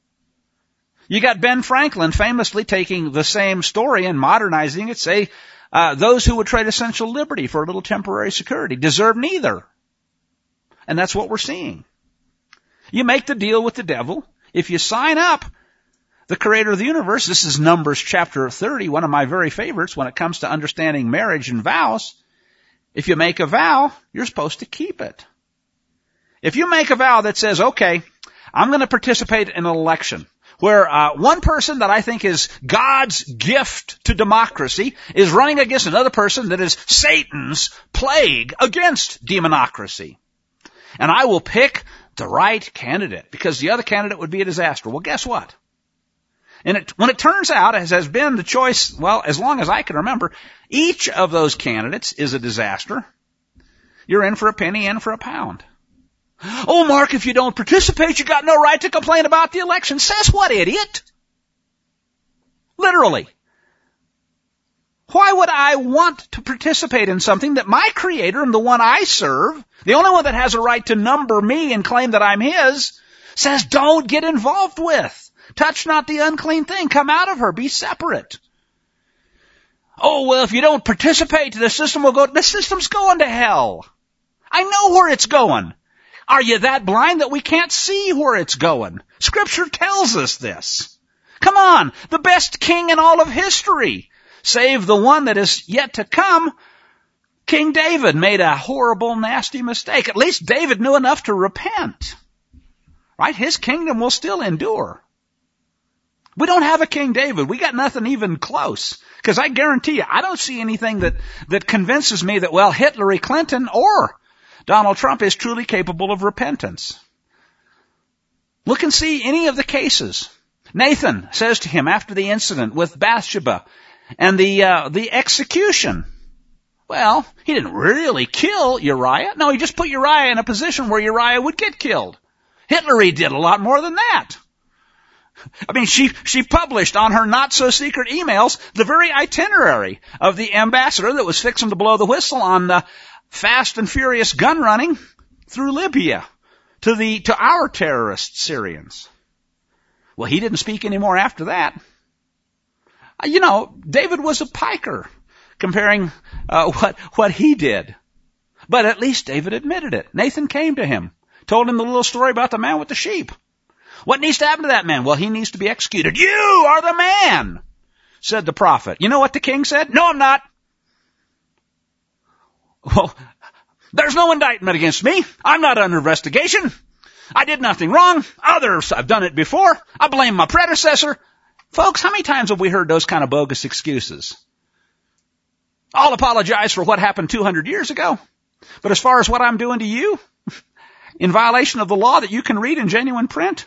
You got Ben Franklin famously taking the same story and modernizing it, say, those who would trade essential liberty for a little temporary security deserve neither. And that's what we're seeing. You make the deal with the devil. If you sign up, the creator of the universe, this is Numbers chapter 30, one of my very favorites when it comes to understanding marriage and vows. If you make a vow, you're supposed to keep it. If you make a vow that says, okay, I'm going to participate in an election where one person that I think is God's gift to democracy is running against another person that is Satan's plague against demonocracy. And I will pick the right candidate because the other candidate would be a disaster. Well, guess what? And when it turns out, as has been the choice, well, as long as I can remember, each of those candidates is a disaster. You're in for a penny, in for a pound. Oh, Mark, if you don't participate, you got no right to complain about the election. Says what, idiot? Literally. Why would I want to participate in something that my creator and the one I serve, the only one that has a right to number me and claim that I'm his, says don't get involved with? Touch not the unclean thing. Come out of her. Be separate. Oh, well, if you don't participate, the system will go. The system's going to hell. I know where it's going. Are you that blind that we can't see where it's going? Scripture tells us this. Come on, the best king in all of history, save the one that is yet to come, King David made a horrible, nasty mistake. At least David knew enough to repent. Right? His kingdom will still endure. We don't have a King David. We got nothing even close. Because I guarantee you, I don't see anything that convinces me that, well, Hillary Clinton or Donald Trump is truly capable of repentance. Look and see any of the cases. Nathan says to him after the incident with Bathsheba and the execution. Well, he didn't really kill Uriah. No, he just put Uriah in a position where Uriah would get killed. Hillary did a lot more than that. I mean, she published on her not-so-secret emails the very itinerary of the ambassador that was fixing to blow the whistle on the fast and furious gun running through Libya to our terrorist Syrians. Well, he didn't speak anymore after that. You know, David was a piker comparing what he did. But at least David admitted it. Nathan came to him, told him the little story about the man with the sheep. What needs to happen to that man? Well, he needs to be executed. You are the man, said the prophet. You know what the king said? No, I'm not. Well, there's no indictment against me. I'm not under investigation. I did nothing wrong. Others, I've done it before. I blame my predecessor. Folks, how many times have we heard those kind of bogus excuses? I'll apologize for what happened 200 years ago. But as far as what I'm doing to you, in violation of the law that you can read in genuine print,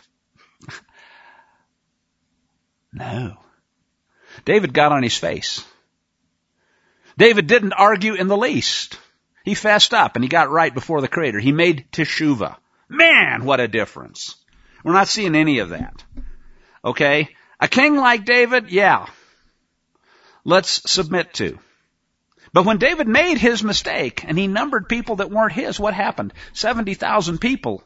no. David got on his face. David didn't argue in the least. He fessed up and he got right before the Creator. He made teshuvah. Man, what a difference. We're not seeing any of that. Okay? A king like David, yeah, let's submit to. But when David made his mistake and he numbered people that weren't his, what happened? 70,000 people.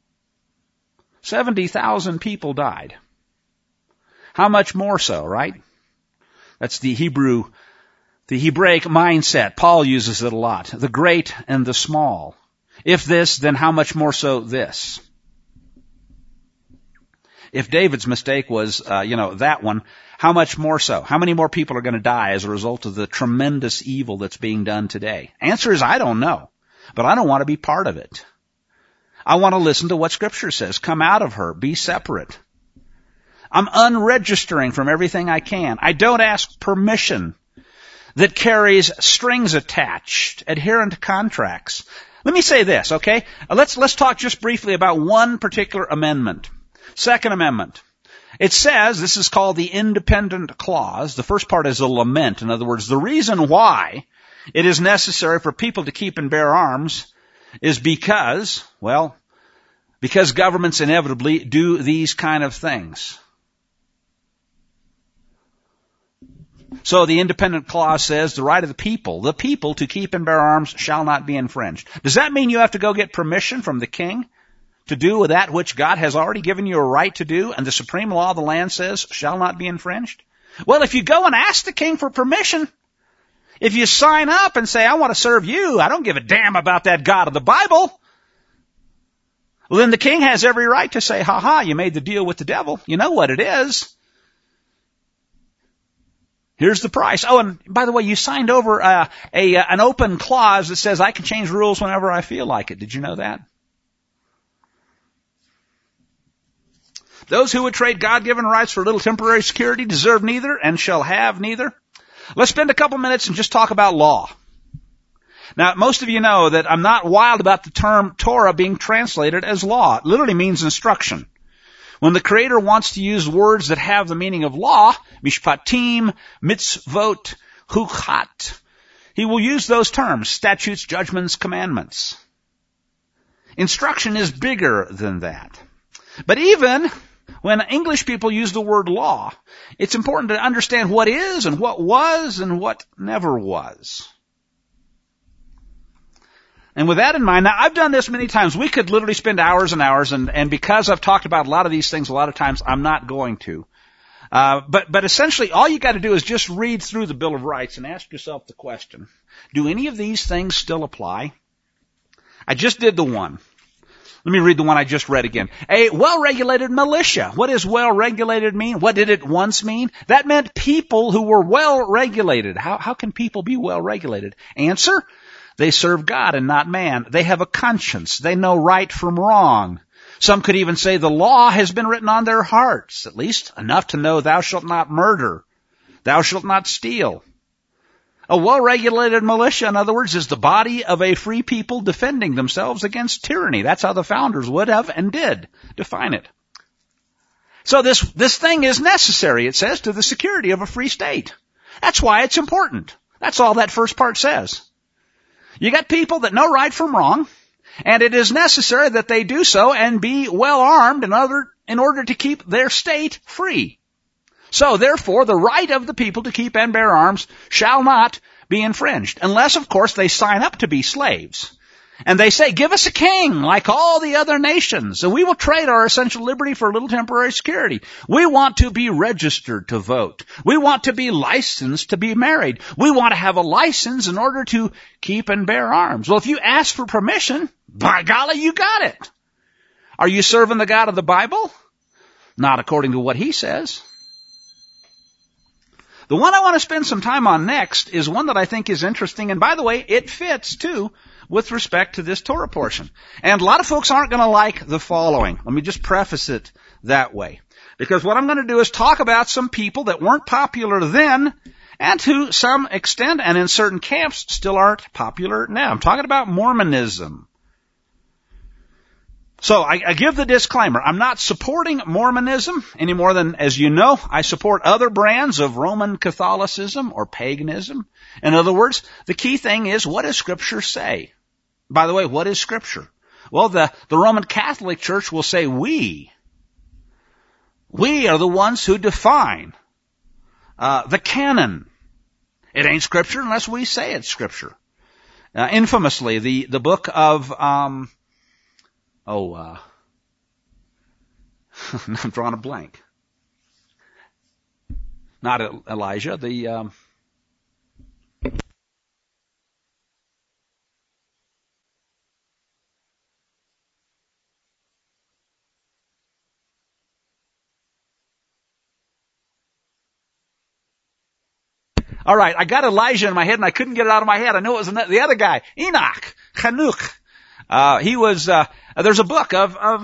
70,000 people died. How much more so, right? That's the Hebraic mindset. Paul uses it a lot. The great and the small. If this, then how much more so this? If David's mistake was, that one, How much more so? How many more people are going to die as a result of the tremendous evil that's being done today? Answer is, I don't know. But I don't want to be part of it. I want to listen to what Scripture says. Come out of her. Be separate. I'm unregistering from everything I can. I don't ask permission that carries strings attached, adherent contracts. Let me say this, okay? Let's talk just briefly about one particular amendment. Second Amendment. It says, this is called the independent clause. The first part is a lament. In other words, the reason why it is necessary for people to keep and bear arms is because governments inevitably do these kind of things. So the independent clause says the right of the people to keep and bear arms shall not be infringed. Does that mean you have to go get permission from the king to do that which God has already given you a right to do and the supreme law of the land says shall not be infringed? Well, if you go and ask the king for permission, if you sign up and say, I want to serve you, I don't give a damn about that God of the Bible, well, then the king has every right to say, you made the deal with the devil. You know what it is. Here's the price. Oh, and by the way, you signed over an open clause that says I can change rules whenever I feel like it. Did you know that? Those who would trade God-given rights for a little temporary security deserve neither and shall have neither. Let's spend a couple minutes and just talk about law. Now, most of you know that I'm not wild about the term Torah being translated as law. It literally means instruction. When the Creator wants to use words that have the meaning of law, mishpatim, mitzvot, hukat, He will use those terms, statutes, judgments, commandments. Instruction is bigger than that. But even when English people use the word law, it's important to understand what is and what was and what never was. And with that in mind, now I've done this many times. We could literally spend hours and hours, and because I've talked about a lot of these things a lot of times, I'm not going to. But essentially, all you got to do is just read through the Bill of Rights and ask yourself the question, do any of these things still apply? I just did the one. Let me read the one I just read again. A well-regulated militia. What does well-regulated mean? What did it once mean? That meant people who were well-regulated. How can people be well-regulated? Answer, they serve God and not man. They have a conscience. They know right from wrong. Some could even say the law has been written on their hearts, at least enough to know thou shalt not murder. Thou shalt not steal. A well-regulated militia, in other words, is the body of a free people defending themselves against tyranny. That's how the founders would have and did define it. So this thing is necessary, it says, to the security of a free state. That's why it's important. That's all that first part says. You got people that know right from wrong, and it is necessary that they do so and be well armed in order to keep their state free. So, therefore, the right of the people to keep and bear arms shall not be infringed, unless, of course, they sign up to be slaves. And they say, give us a king like all the other nations, and we will trade our essential liberty for a little temporary security. We want to be registered to vote. We want to be licensed to be married. We want to have a license in order to keep and bear arms. Well, if you ask for permission, by golly, you got it. Are you serving the God of the Bible? Not according to what he says. The one I want to spend some time on next is one that I think is interesting, and by the way, it fits too with respect to this Torah portion. And a lot of folks aren't going to like the following. Let me just preface it that way. Because what I'm going to do is talk about some people that weren't popular then, and to some extent, and in certain camps, still aren't popular now. I'm talking about Mormonism. So I give the disclaimer. I'm not supporting Mormonism any more than, as you know, I support other brands of Roman Catholicism or paganism. In other words, the key thing is, what does Scripture say? By the way, what is Scripture? Well, the Roman Catholic Church will say we are the ones who define the canon. It ain't Scripture unless we say it's Scripture. Infamously, the book of I'm drawing a blank. Not Elijah, All right, I got Elijah in my head and I couldn't get it out of my head. I knew it was the other guy, Enoch, Hanuk. There's a book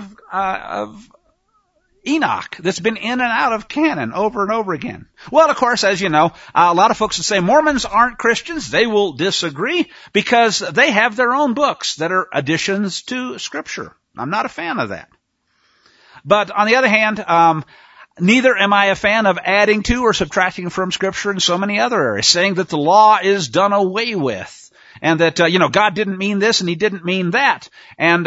of Enoch that's been in and out of canon over and over again. Well, of course, as you know, a lot of folks will say Mormons aren't Christians. They will disagree because they have their own books that are additions to Scripture. I'm not a fan of that. But on the other hand, neither am I a fan of adding to or subtracting from Scripture in so many other areas, saying that the law is done away with. And that, God didn't mean this and he didn't mean that. And,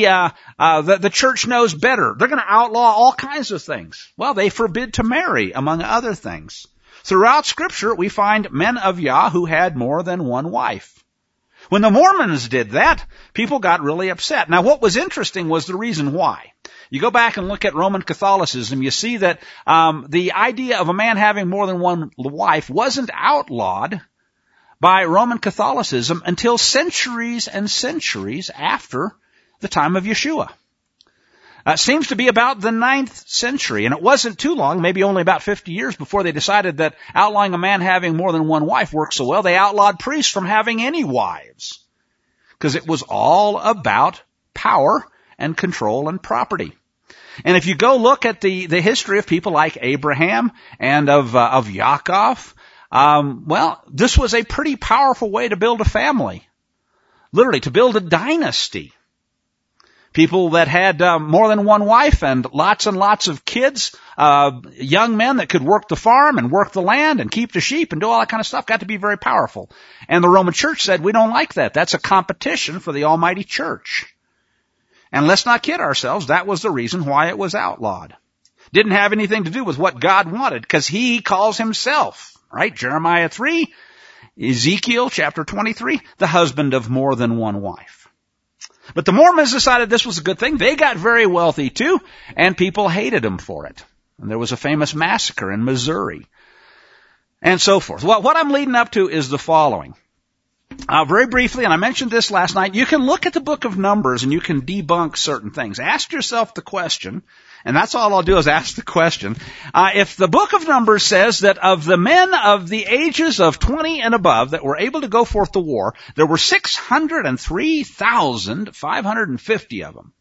the church knows better. They're going to outlaw all kinds of things. Well, they forbid to marry, among other things. Throughout Scripture, we find men of Yah who had more than one wife. When the Mormons did that, people got really upset. Now, what was interesting was the reason why. You go back and look at Roman Catholicism, you see that, the idea of a man having more than one wife wasn't outlawed by Roman Catholicism until centuries and centuries after the time of Yeshua. It seems to be about the 9th century, and it wasn't too long, maybe only about 50 years before they decided that outlawing a man having more than one wife worked so well, they outlawed priests from having any wives. Because it was all about power and control and property. And if you go look at the history of people like Abraham and of Yaakov, this was a pretty powerful way to build a family. Literally, to build a dynasty. People that had more than one wife and lots of kids, young men that could work the farm and work the land and keep the sheep and do all that kind of stuff got to be very powerful. And the Roman Church said, we don't like that. That's a competition for the Almighty Church. And let's not kid ourselves, that was the reason why it was outlawed. Didn't have anything to do with what God wanted, because he calls himself, right? Jeremiah 3, Ezekiel chapter 23, the husband of more than one wife. But the Mormons decided this was a good thing. They got very wealthy too, and people hated them for it. And there was a famous massacre in Missouri, and so forth. Well, what I'm leading up to is the following. Very briefly, and I mentioned this last night, you can look at the book of Numbers and you can debunk certain things. Ask yourself the question, and that's all I'll do is ask the question. If the book of Numbers says that of the men of the ages of 20 and above that were able to go forth to war, there were 603,550 of them.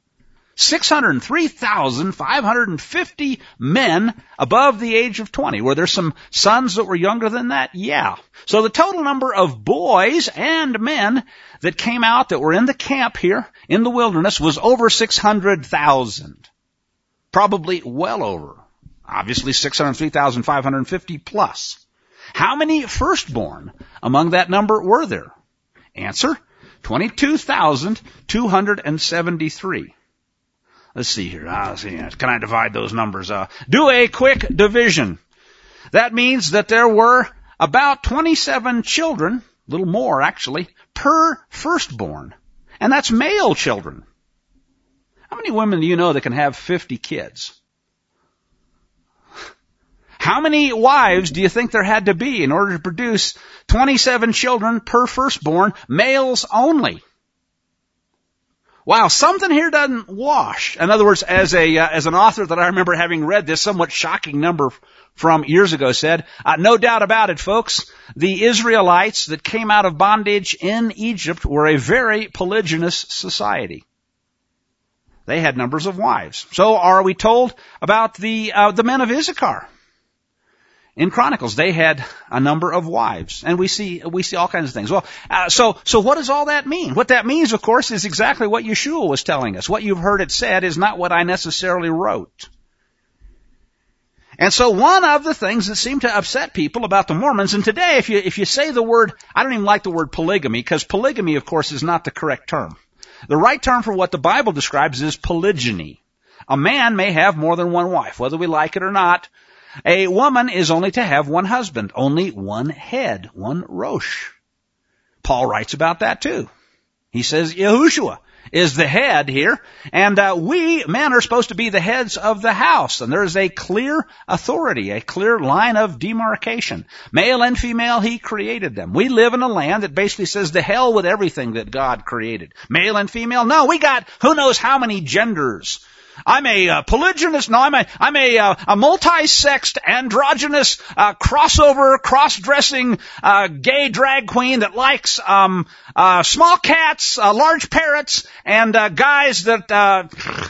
603,550 men above the age of 20. Were there some sons that were younger than that? Yeah. So the total number of boys and men that came out that were in the camp here in the wilderness was over 600,000. Probably well over. Obviously 603,550 plus. How many firstborn among that number were there? Answer, 22,273. Let's see here. Can I divide those numbers? Do a quick division. That means that there were about 27 children, a little more actually, per firstborn. And that's male children. How many women do you know that can have 50 kids? How many wives do you think there had to be in order to produce 27 children per firstborn, males only? Wow, something here doesn't wash. In other words, as an author that I remember having read this somewhat shocking number from years ago said, no doubt about it, folks, the Israelites that came out of bondage in Egypt were a very polygynous society. They had numbers of wives. So are we told about the men of Issachar? In Chronicles, they had a number of wives, and we see all kinds of things. Well, so what does all that mean? What that means, of course, is exactly what Yeshua was telling us. What you've heard it said is not what I necessarily wrote. And so one of the things that seem to upset people about the Mormons, and today, if you say the word, I don't even like the word polygamy, because polygamy, of course, is not the correct term. The right term for what the Bible describes is polygyny. A man may have more than one wife, whether we like it or not. A woman is only to have one husband, only one head, one rosh. Paul writes about that too. He says Yahushua is the head here, and we men are supposed to be the heads of the house, and there is a clear authority, a clear line of demarcation. Male and female, he created them. We live in a land that basically says the hell with everything that God created. Male and female, no, we got who knows how many genders. I'm a polygynous. No, I'm a multi-sexed, androgynous, crossover, cross-dressing, gay drag queen that likes small cats, large parrots, and guys that.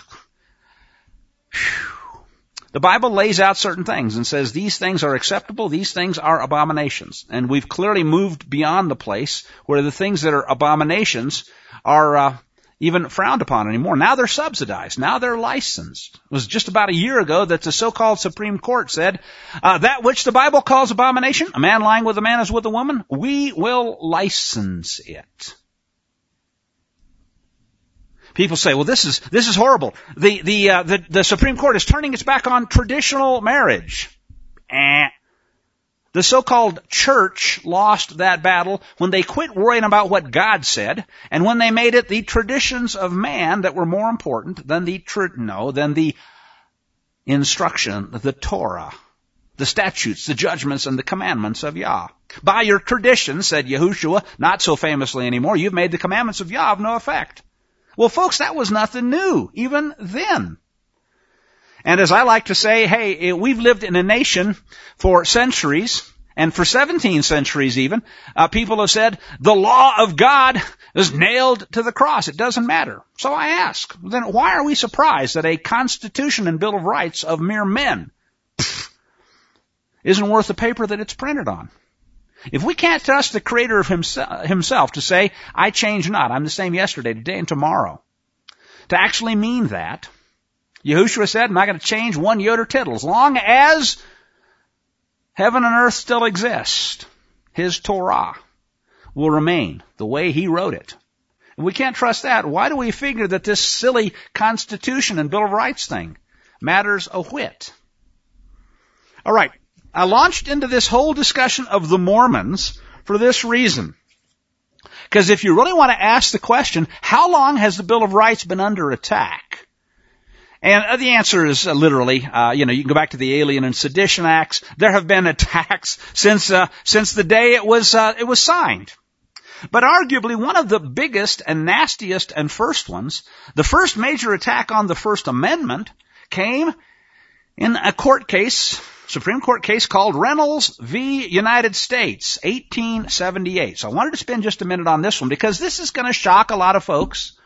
The Bible lays out certain things and says these things are acceptable, these things are abominations. And we've clearly moved beyond the place where the things that are abominations are even frowned upon anymore. Now they're subsidized. Now they're licensed. It was just about a year ago that the so-called Supreme Court said, that which the Bible calls abomination, a man lying with a man as with a woman, we will license it. People say, well, this is horrible. The Supreme Court is turning its back on traditional marriage. The so-called church lost that battle when they quit worrying about what God said, and when they made it the traditions of man that were more important than the instruction, the Torah, the statutes, the judgments, and the commandments of Yah. By your traditions, said Yahushua, not so famously anymore, you've made the commandments of Yah of no effect. Well, folks, that was nothing new, even then. And as I like to say, hey, we've lived in a nation for centuries, and for 17 centuries even, people have said, the law of God is nailed to the cross. It doesn't matter. So I ask, then why are we surprised that a Constitution and Bill of Rights of mere men isn't worth the paper that it's printed on? If we can't trust the Creator of himself to say, I change not, I'm the same yesterday, today, and tomorrow, to actually mean that, Yahushua said, I'm not going to change one jot or tittle. As long as heaven and earth still exist, his Torah will remain the way he wrote it. If we can't trust that, why do we figure that this silly Constitution and Bill of Rights thing matters a whit? All right. I launched into this whole discussion of the Mormons for this reason. Because if you really want to ask the question, how long has the Bill of Rights been under attack? And the answer is literally, you can go back to the Alien and Sedition Acts. There have been attacks since the day it was signed. But arguably one of the biggest and nastiest and first ones, the first major attack on the First Amendment, came in a court case, Supreme Court case called Reynolds v. United States, 1878. So I wanted to spend just a minute on this one because this is going to shock a lot of folks.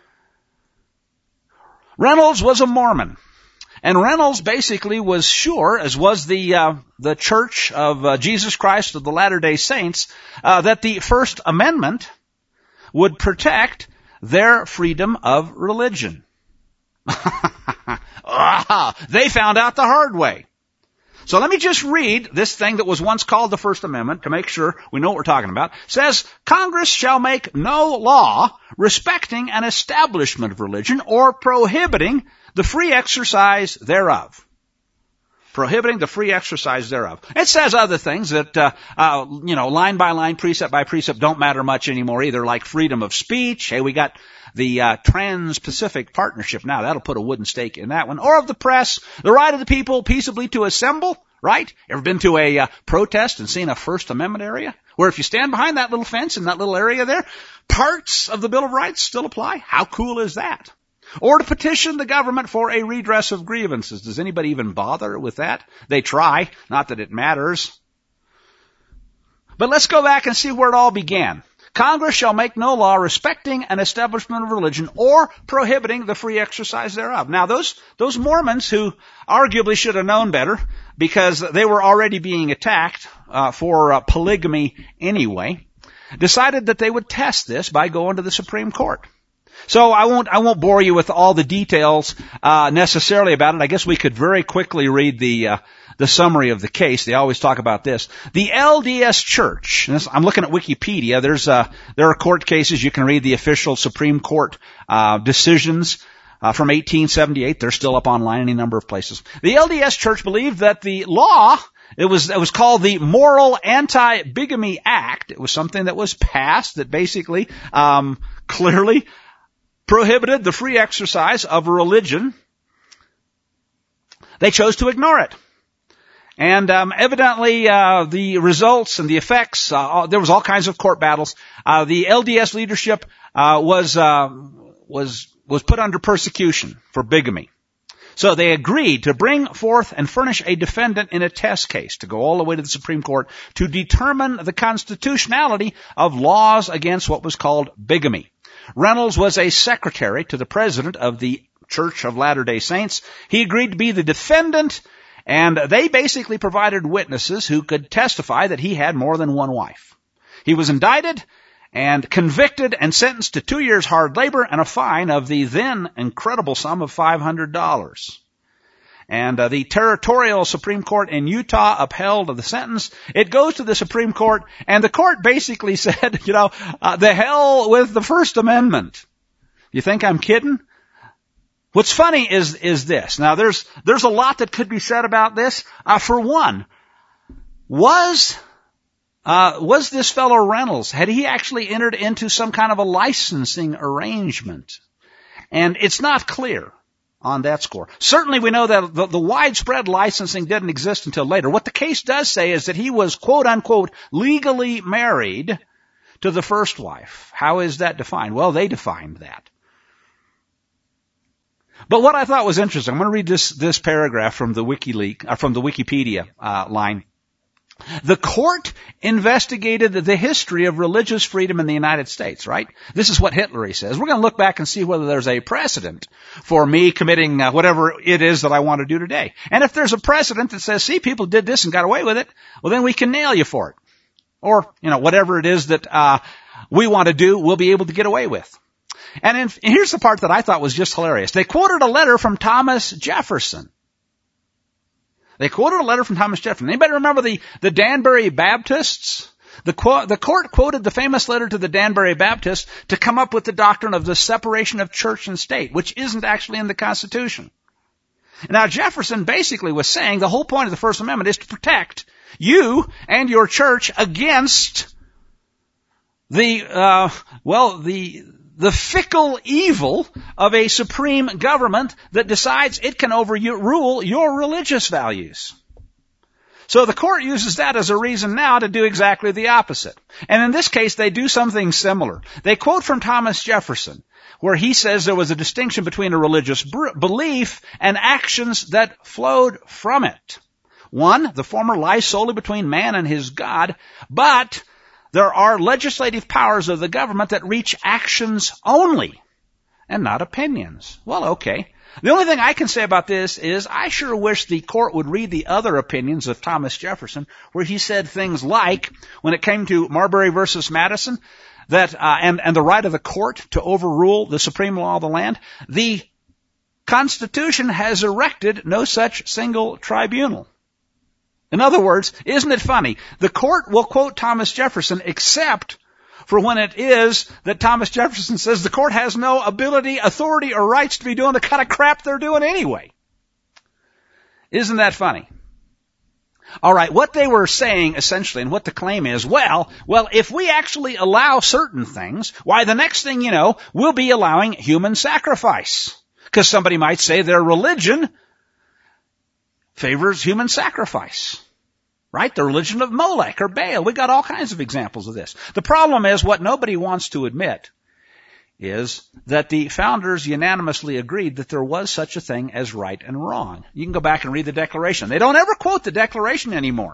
Reynolds was a Mormon. And Reynolds basically was sure, as was the Church of Jesus Christ of the Latter-day Saints, that the First Amendment would protect their freedom of religion. They found out the hard way. So let me just read this thing that was once called the First Amendment to make sure we know what we're talking about. It says, Congress shall make no law respecting an establishment of religion or prohibiting the free exercise thereof. Prohibiting the free exercise thereof. It says other things that, line by line, precept by precept don't matter much anymore either, like freedom of speech. Hey, we got the Trans-Pacific Partnership now. That'll put a wooden stake in that one. Or of the press, the right of the people peaceably to assemble, right? Ever been to a protest and seen a First Amendment area? Where if you stand behind that little fence in that little area there, parts of the Bill of Rights still apply? How cool is that? Or to petition the government for a redress of grievances. Does anybody even bother with that? They try. Not that it matters. But let's go back and see where it all began. Congress shall make no law respecting an establishment of religion or prohibiting the free exercise thereof. Now, those Mormons who arguably should have known better because they were already being attacked for polygamy anyway, decided that they would test this by going to the Supreme Court. So I won't bore you with all the details necessarily about it. I guess we could very quickly read the summary of the case. They always talk about this. The LDS Church. And I'm looking at Wikipedia. There are court cases. You can read the official Supreme Court decisions from 1878. They're still up online any number of places. The LDS Church believed that the law, it was called the Moral Anti-Bigamy Act. It was something that was passed that basically clearly prohibited the free exercise of religion. They chose to ignore it. And evidently the results and the effects, there was all kinds of court battles. The LDS leadership was put under persecution for bigamy. So they agreed to bring forth and furnish a defendant in a test case to go all the way to the Supreme Court to determine the constitutionality of laws against what was called bigamy. Reynolds was a secretary to the president of the Church of Latter-day Saints. He agreed to be the defendant, and they basically provided witnesses who could testify that he had more than one wife. He was indicted and convicted and sentenced to 2 years hard labor and a fine of the then incredible sum of $500. And the territorial Supreme Court in Utah upheld the sentence. It goes to the Supreme Court, and the court basically said, the hell with the First Amendment. You think I'm kidding? What's funny is this. Now, there's a lot that could be said about this. For one, was this fellow Reynolds, had he actually entered into some kind of a licensing arrangement? And it's not clear on that score. Certainly we know that the widespread licensing didn't exist until later. What the case does say is that he was, quote unquote, legally married to the first wife. How is that defined? Well, they defined that. But what I thought was interesting, I'm going to read this paragraph from the Wikipedia line. The court investigated the history of religious freedom in the United States, right? This is what Hitler says. We're going to look back and see whether there's a precedent for me committing whatever it is that I want to do today. And if there's a precedent that says, see, people did this and got away with it, well, then we can nail you for it. Or, whatever it is that we want to do, we'll be able to get away with. And here's the part that I thought was just hilarious. They quoted a letter from Thomas Jefferson. Anybody remember the Danbury Baptists? The court quoted the famous letter to the Danbury Baptists to come up with the doctrine of the separation of church and state, which isn't actually in the Constitution. Now, Jefferson basically was saying the whole point of the First Amendment is to protect you and your church against the fickle evil of a supreme government that decides it can overrule your religious values. So the court uses that as a reason now to do exactly the opposite. And in this case, they do something similar. They quote from Thomas Jefferson, where he says there was a distinction between a religious belief and actions that flowed from it. One, the former lies solely between man and his God, but there are legislative powers of the government that reach actions only and not opinions. Well, okay. The only thing I can say about this is I sure wish the court would read the other opinions of Thomas Jefferson, where he said things like, when it came to Marbury versus Madison, that and the right of the court to overrule the supreme law of the land, the Constitution has erected no such single tribunal. In other words, isn't it funny? The court will quote Thomas Jefferson except for when it is that Thomas Jefferson says the court has no ability, authority, or rights to be doing the kind of crap they're doing anyway. Isn't that funny? All right, what they were saying essentially, and what the claim is, well, if we actually allow certain things, why, the next thing you know, we'll be allowing human sacrifice. Because somebody might say their religion favors human sacrifice. Right? The religion of Molech or Baal. We got all kinds of examples of this. The problem is, what nobody wants to admit is that the founders unanimously agreed that there was such a thing as right and wrong. You can go back and read the Declaration. They don't ever quote the Declaration anymore.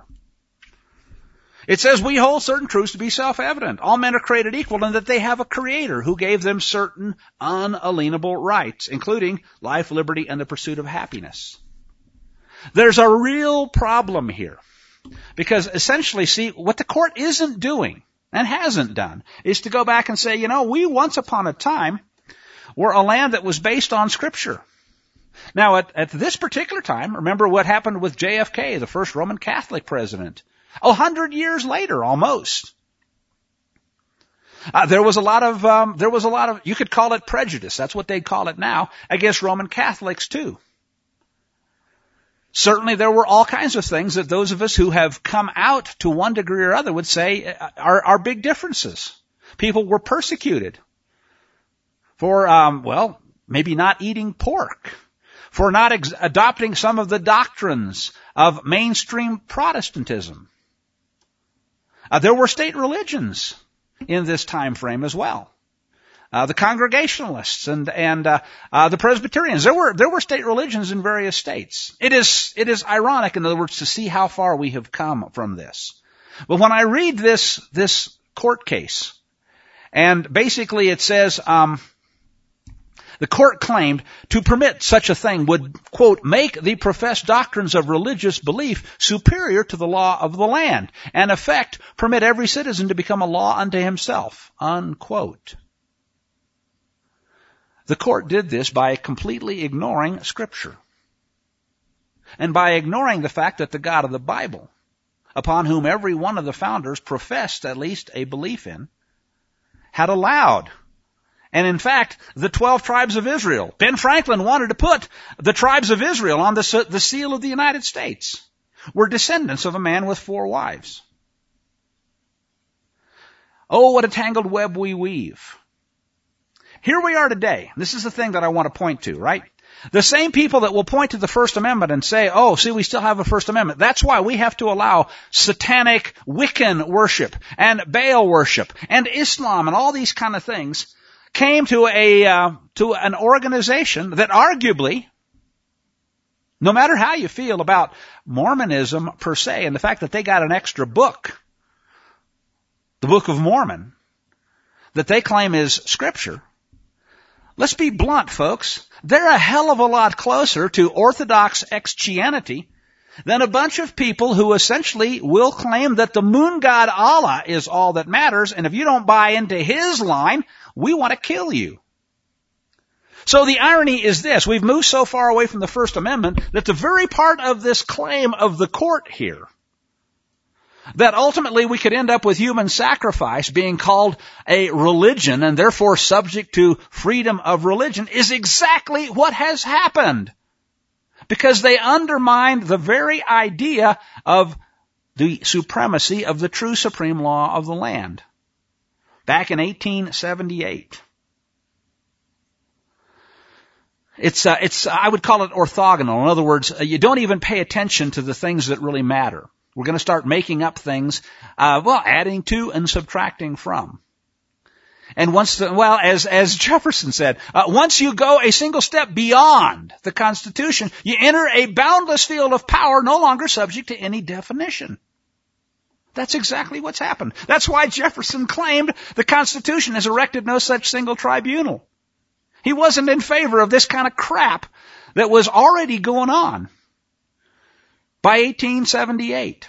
It says we hold certain truths to be self-evident. All men are created equal, and that they have a creator who gave them certain unalienable rights, including life, liberty, and the pursuit of happiness. There's a real problem here. Because essentially, see, what the court isn't doing and hasn't done is to go back and say, we once upon a time were a land that was based on Scripture. Now, at this particular time, remember what happened with JFK, the first Roman Catholic president. 100 years later, almost. There was a lot of, you could call it prejudice. That's what they'd call it now, against Roman Catholics too. Certainly there were all kinds of things that those of us who have come out to one degree or other would say are big differences. People were persecuted for, maybe not eating pork, for not adopting some of the doctrines of mainstream Protestantism. There were state religions in this time frame as well. the Congregationalists and the Presbyterians. There were state religions in various states. It is ironic, in other words, to see how far we have come from this. But when I read this court case, and basically it says, the court claimed to permit such a thing would, quote, make the professed doctrines of religious belief superior to the law of the land, and effect permit every citizen to become a law unto himself, unquote. The court did this by completely ignoring Scripture, and by ignoring the fact that the God of the Bible, upon whom every one of the founders professed at least a belief in, had allowed. And in fact, the 12 tribes of Israel, Ben Franklin wanted to put the tribes of Israel on the seal of the United States, were descendants of a man with 4 wives. Oh, what a tangled web we weave. Here we are today. This is the thing that I want to point to, right? The same people that will point to the First Amendment and say, oh, see, we still have a First Amendment. That's why we have to allow satanic Wiccan worship and Baal worship and Islam and all these kind of things came to an organization that arguably, no matter how you feel about Mormonism per se and the fact that they got an extra book, the Book of Mormon, that they claim is Scripture, let's be blunt, folks. They're a hell of a lot closer to Orthodox Christianity than a bunch of people who essentially will claim that the moon god Allah is all that matters, and if you don't buy into his line, we want to kill you. So the irony is this. We've moved so far away from the First Amendment that the very part of this claim of the court here, that ultimately we could end up with human sacrifice being called a religion and therefore subject to freedom of religion, is exactly what has happened. Because they undermined the very idea of the supremacy of the true supreme law of the land. Back in 1878. I would call it orthogonal. In other words, you don't even pay attention to the things that really matter. We're going to start making up things, adding to and subtracting from. And as Jefferson said, once you go a single step beyond the Constitution, you enter a boundless field of power no longer subject to any definition. That's exactly what's happened. That's why Jefferson claimed the Constitution has erected no such single tribunal. He wasn't in favor of this kind of crap that was already going on by 1878.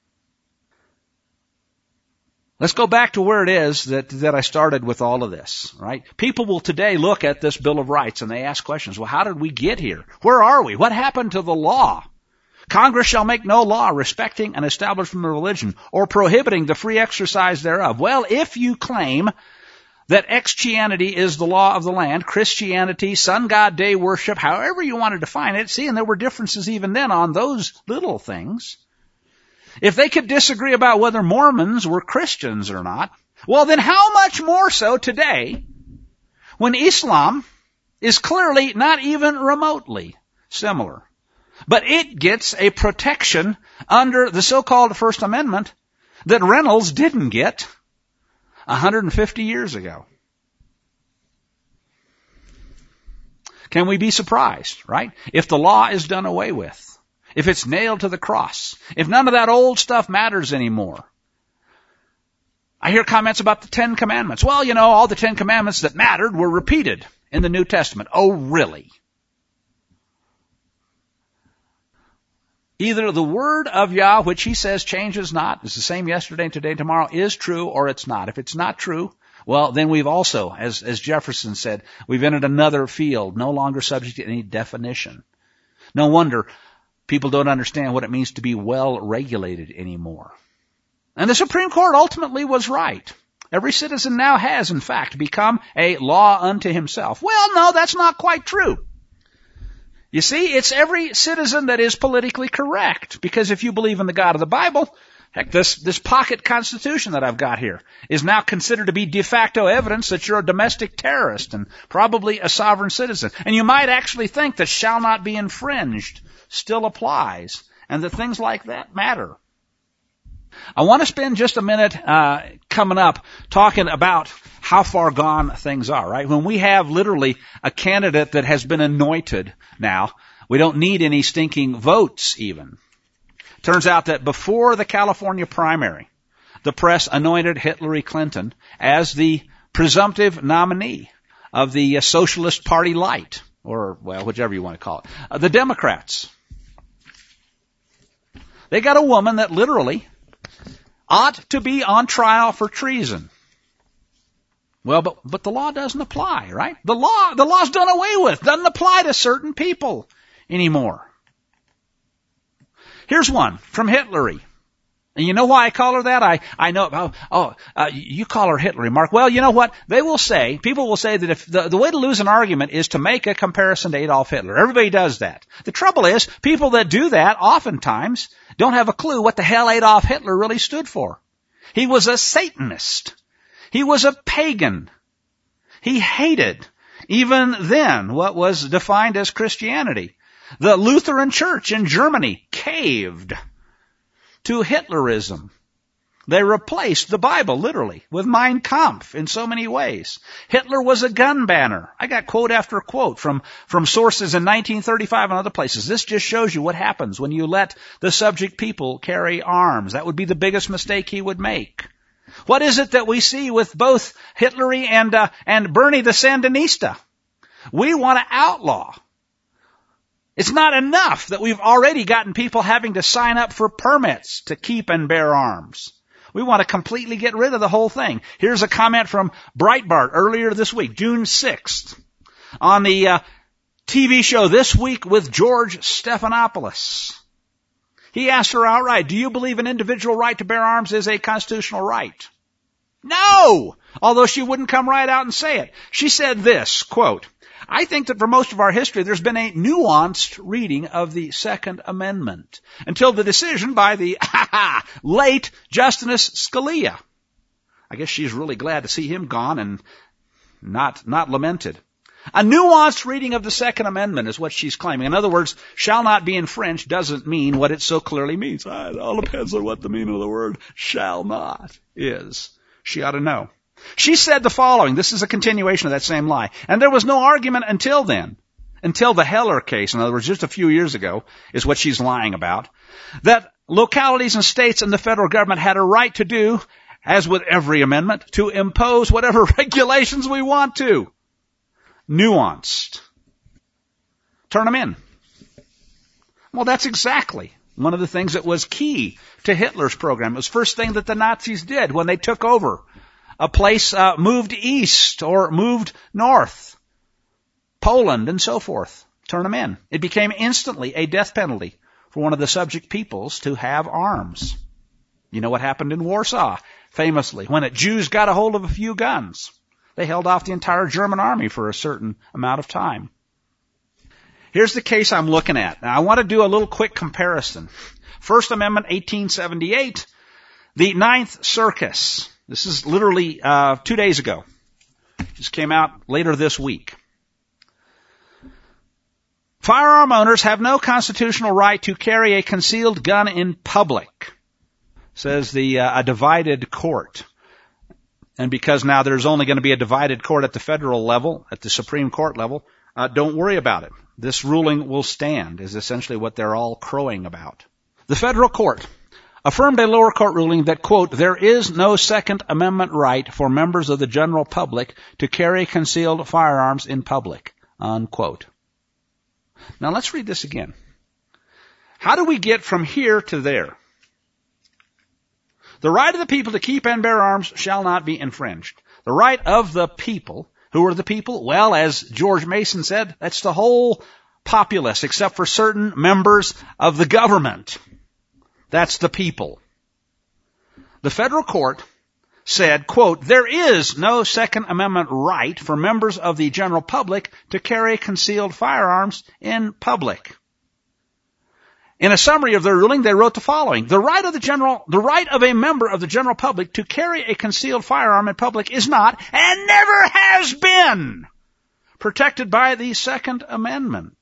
Let's go back to where it is that I started with all of this, right? People will today look at this Bill of Rights and they ask questions. Well, how did we get here? Where are we? What happened to the law? Congress shall make no law respecting an establishment of religion or prohibiting the free exercise thereof. Well, if you claim that Christianity is the law of the land, Christianity, sun god day worship, however you want to define it, see, and there were differences even then on those little things. If they could disagree about whether Mormons were Christians or not, well, then how much more so today when Islam is clearly not even remotely similar. But it gets a protection under the so-called First Amendment that Reynolds didn't get 150 years ago. Can we be surprised, right? If the law is done away with, if it's nailed to the cross, if none of that old stuff matters anymore. I hear comments about the 10 Commandments. Well, all the 10 Commandments that mattered were repeated in the New Testament. Oh, really? Either the word of Yah, which he says changes not, is the same yesterday, today, tomorrow, is true, or it's not. If it's not true, well, then we've also, as Jefferson said, we've entered another field, no longer subject to any definition. No wonder people don't understand what it means to be well regulated anymore. And the Supreme Court ultimately was right. Every citizen now has, in fact, become a law unto himself. Well, no, that's not quite true. You see, it's every citizen that is politically correct. Because if you believe in the God of the Bible, heck, this pocket constitution that I've got here is now considered to be de facto evidence that you're a domestic terrorist and probably a sovereign citizen. And you might actually think that shall not be infringed still applies, and that things like that matter. I want to spend just a minute coming up talking about how far gone things are, right? When we have literally a candidate that has been anointed now, we don't need any stinking votes even. Turns out that before the California primary, the press anointed Hillary Clinton as the presumptive nominee of the Socialist Party Light, or, well, whichever you want to call it, the Democrats. They got a woman that literally ought to be on trial for treason. Well, but the law doesn't apply, right? The law's done away with. Doesn't apply to certain people anymore. Here's one from Hillary. And you know why I call her that? I know, you call her Hillary, Mark. Well, you know what? People will say that if the way to lose an argument is to make a comparison to Adolf Hitler. Everybody does that. The trouble is, people that do that oftentimes don't have a clue what the hell Adolf Hitler really stood for. He was a Satanist. He was a pagan. He hated, even then, what was defined as Christianity. The Lutheran Church in Germany caved to Hitlerism. They replaced the Bible, literally, with Mein Kampf in so many ways. Hitler was a gun banner. I got quote after quote from sources in 1935 and other places. This just shows you what happens when you let the subject people carry arms. That would be the biggest mistake he would make. What is it that we see with both Hillary and Bernie the Sandinista? We want to outlaw. It's not enough that we've already gotten people having to sign up for permits to keep and bear arms. We want to completely get rid of the whole thing. Here's a comment from Breitbart earlier this week, June 6th, on the TV show This Week with George Stephanopoulos. He asked her outright, do you believe an individual right to bear arms is a constitutional right? No! Although she wouldn't come right out and say it. She said this, quote, I think that for most of our history, there's been a nuanced reading of the Second Amendment until the decision by the late Justice Scalia. I guess she's really glad to see him gone and not lamented. A nuanced reading of the Second Amendment is what she's claiming. In other words, shall not be infringed doesn't mean what it so clearly means. It all depends on what the meaning of the word shall not is. She ought to know. She said the following. This is a continuation of that same lie. And there was no argument until then, until the Heller case, in other words, just a few years ago, is what she's lying about, that localities and states and the federal government had a right to do, as with every amendment, to impose whatever regulations we want to. Nuanced. Turn them in. Well, that's exactly one of the things that was key to Hitler's program. It was the first thing that the Nazis did when they took over. A place moved east or moved north, Poland and so forth. Turn them in. It became instantly a death penalty for one of the subject peoples to have arms. You know what happened in Warsaw, famously, when Jews got a hold of a few guns. They held off the entire German army for a certain amount of time. Here's the case I'm looking at. Now, I want to do a little quick comparison. First Amendment, 1878, the Ninth Circus. This is literally 2 days ago. Just came out later this week. Firearm owners have no constitutional right to carry a concealed gun in public, says a divided court. And because now there's only going to be a divided court at the federal level, at the Supreme Court level, don't worry about it. This ruling will stand, is essentially what they're all crowing about. The federal court affirmed a lower court ruling that, quote, there is no Second Amendment right for members of the general public to carry concealed firearms in public, unquote. Now let's read this again. How do we get from here to there? The right of the people to keep and bear arms shall not be infringed. The right of the people. Who are the people? Well, as George Mason said, that's the whole populace except for certain members of the government. That's the people. The federal court said, quote, there is no Second Amendment right for members of the general public to carry concealed firearms in public. In a summary of their ruling, they wrote the following. The right of a member of the general public to carry a concealed firearm in public is not, and never has been, protected by the Second Amendment.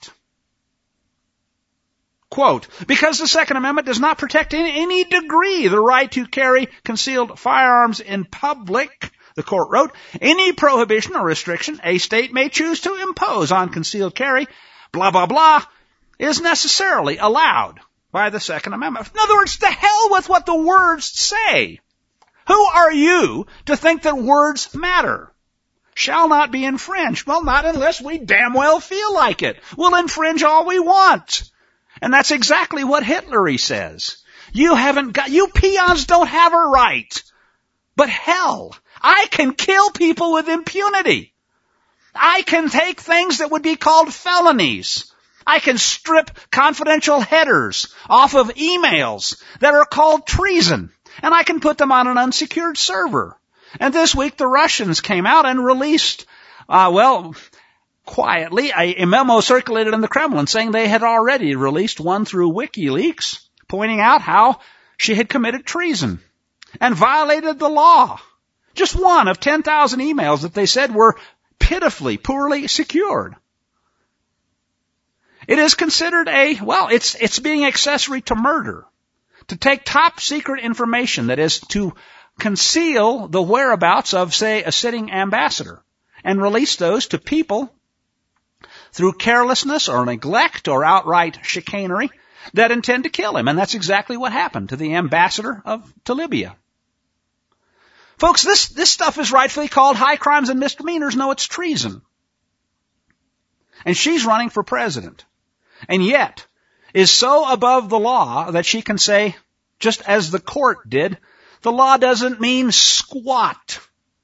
Quote, because the Second Amendment does not protect in any degree the right to carry concealed firearms in public, The court wrote, any prohibition or restriction a state may choose to impose on concealed carry, blah, blah, blah, is necessarily allowed by the Second Amendment. In other words, to hell with what the words say. Who are you to think that words matter? Shall not be infringed. Well, not unless we damn well feel like it. We'll infringe all we want. And that's exactly what Hitler says. You peons don't have a right. But hell, I can kill people with impunity. I can take things that would be called felonies. I can strip confidential headers off of emails that are called treason, and I can put them on an unsecured server. And this week the Russians came out and released, quietly, a memo circulated in the Kremlin saying they had already released one through WikiLeaks, pointing out how she had committed treason and violated the law. Just one of 10,000 emails that they said were pitifully, poorly secured. It is considered it's being accessory to murder, to take top secret information, that is, to conceal the whereabouts of, say, a sitting ambassador and release those to people through carelessness or neglect or outright chicanery that intend to kill him. And that's exactly what happened to the ambassador to Libya. Folks, this stuff is rightfully called high crimes and misdemeanors. No, it's treason. And she's running for president. And yet is so above the law that she can say, just as the court did, the law doesn't mean squat.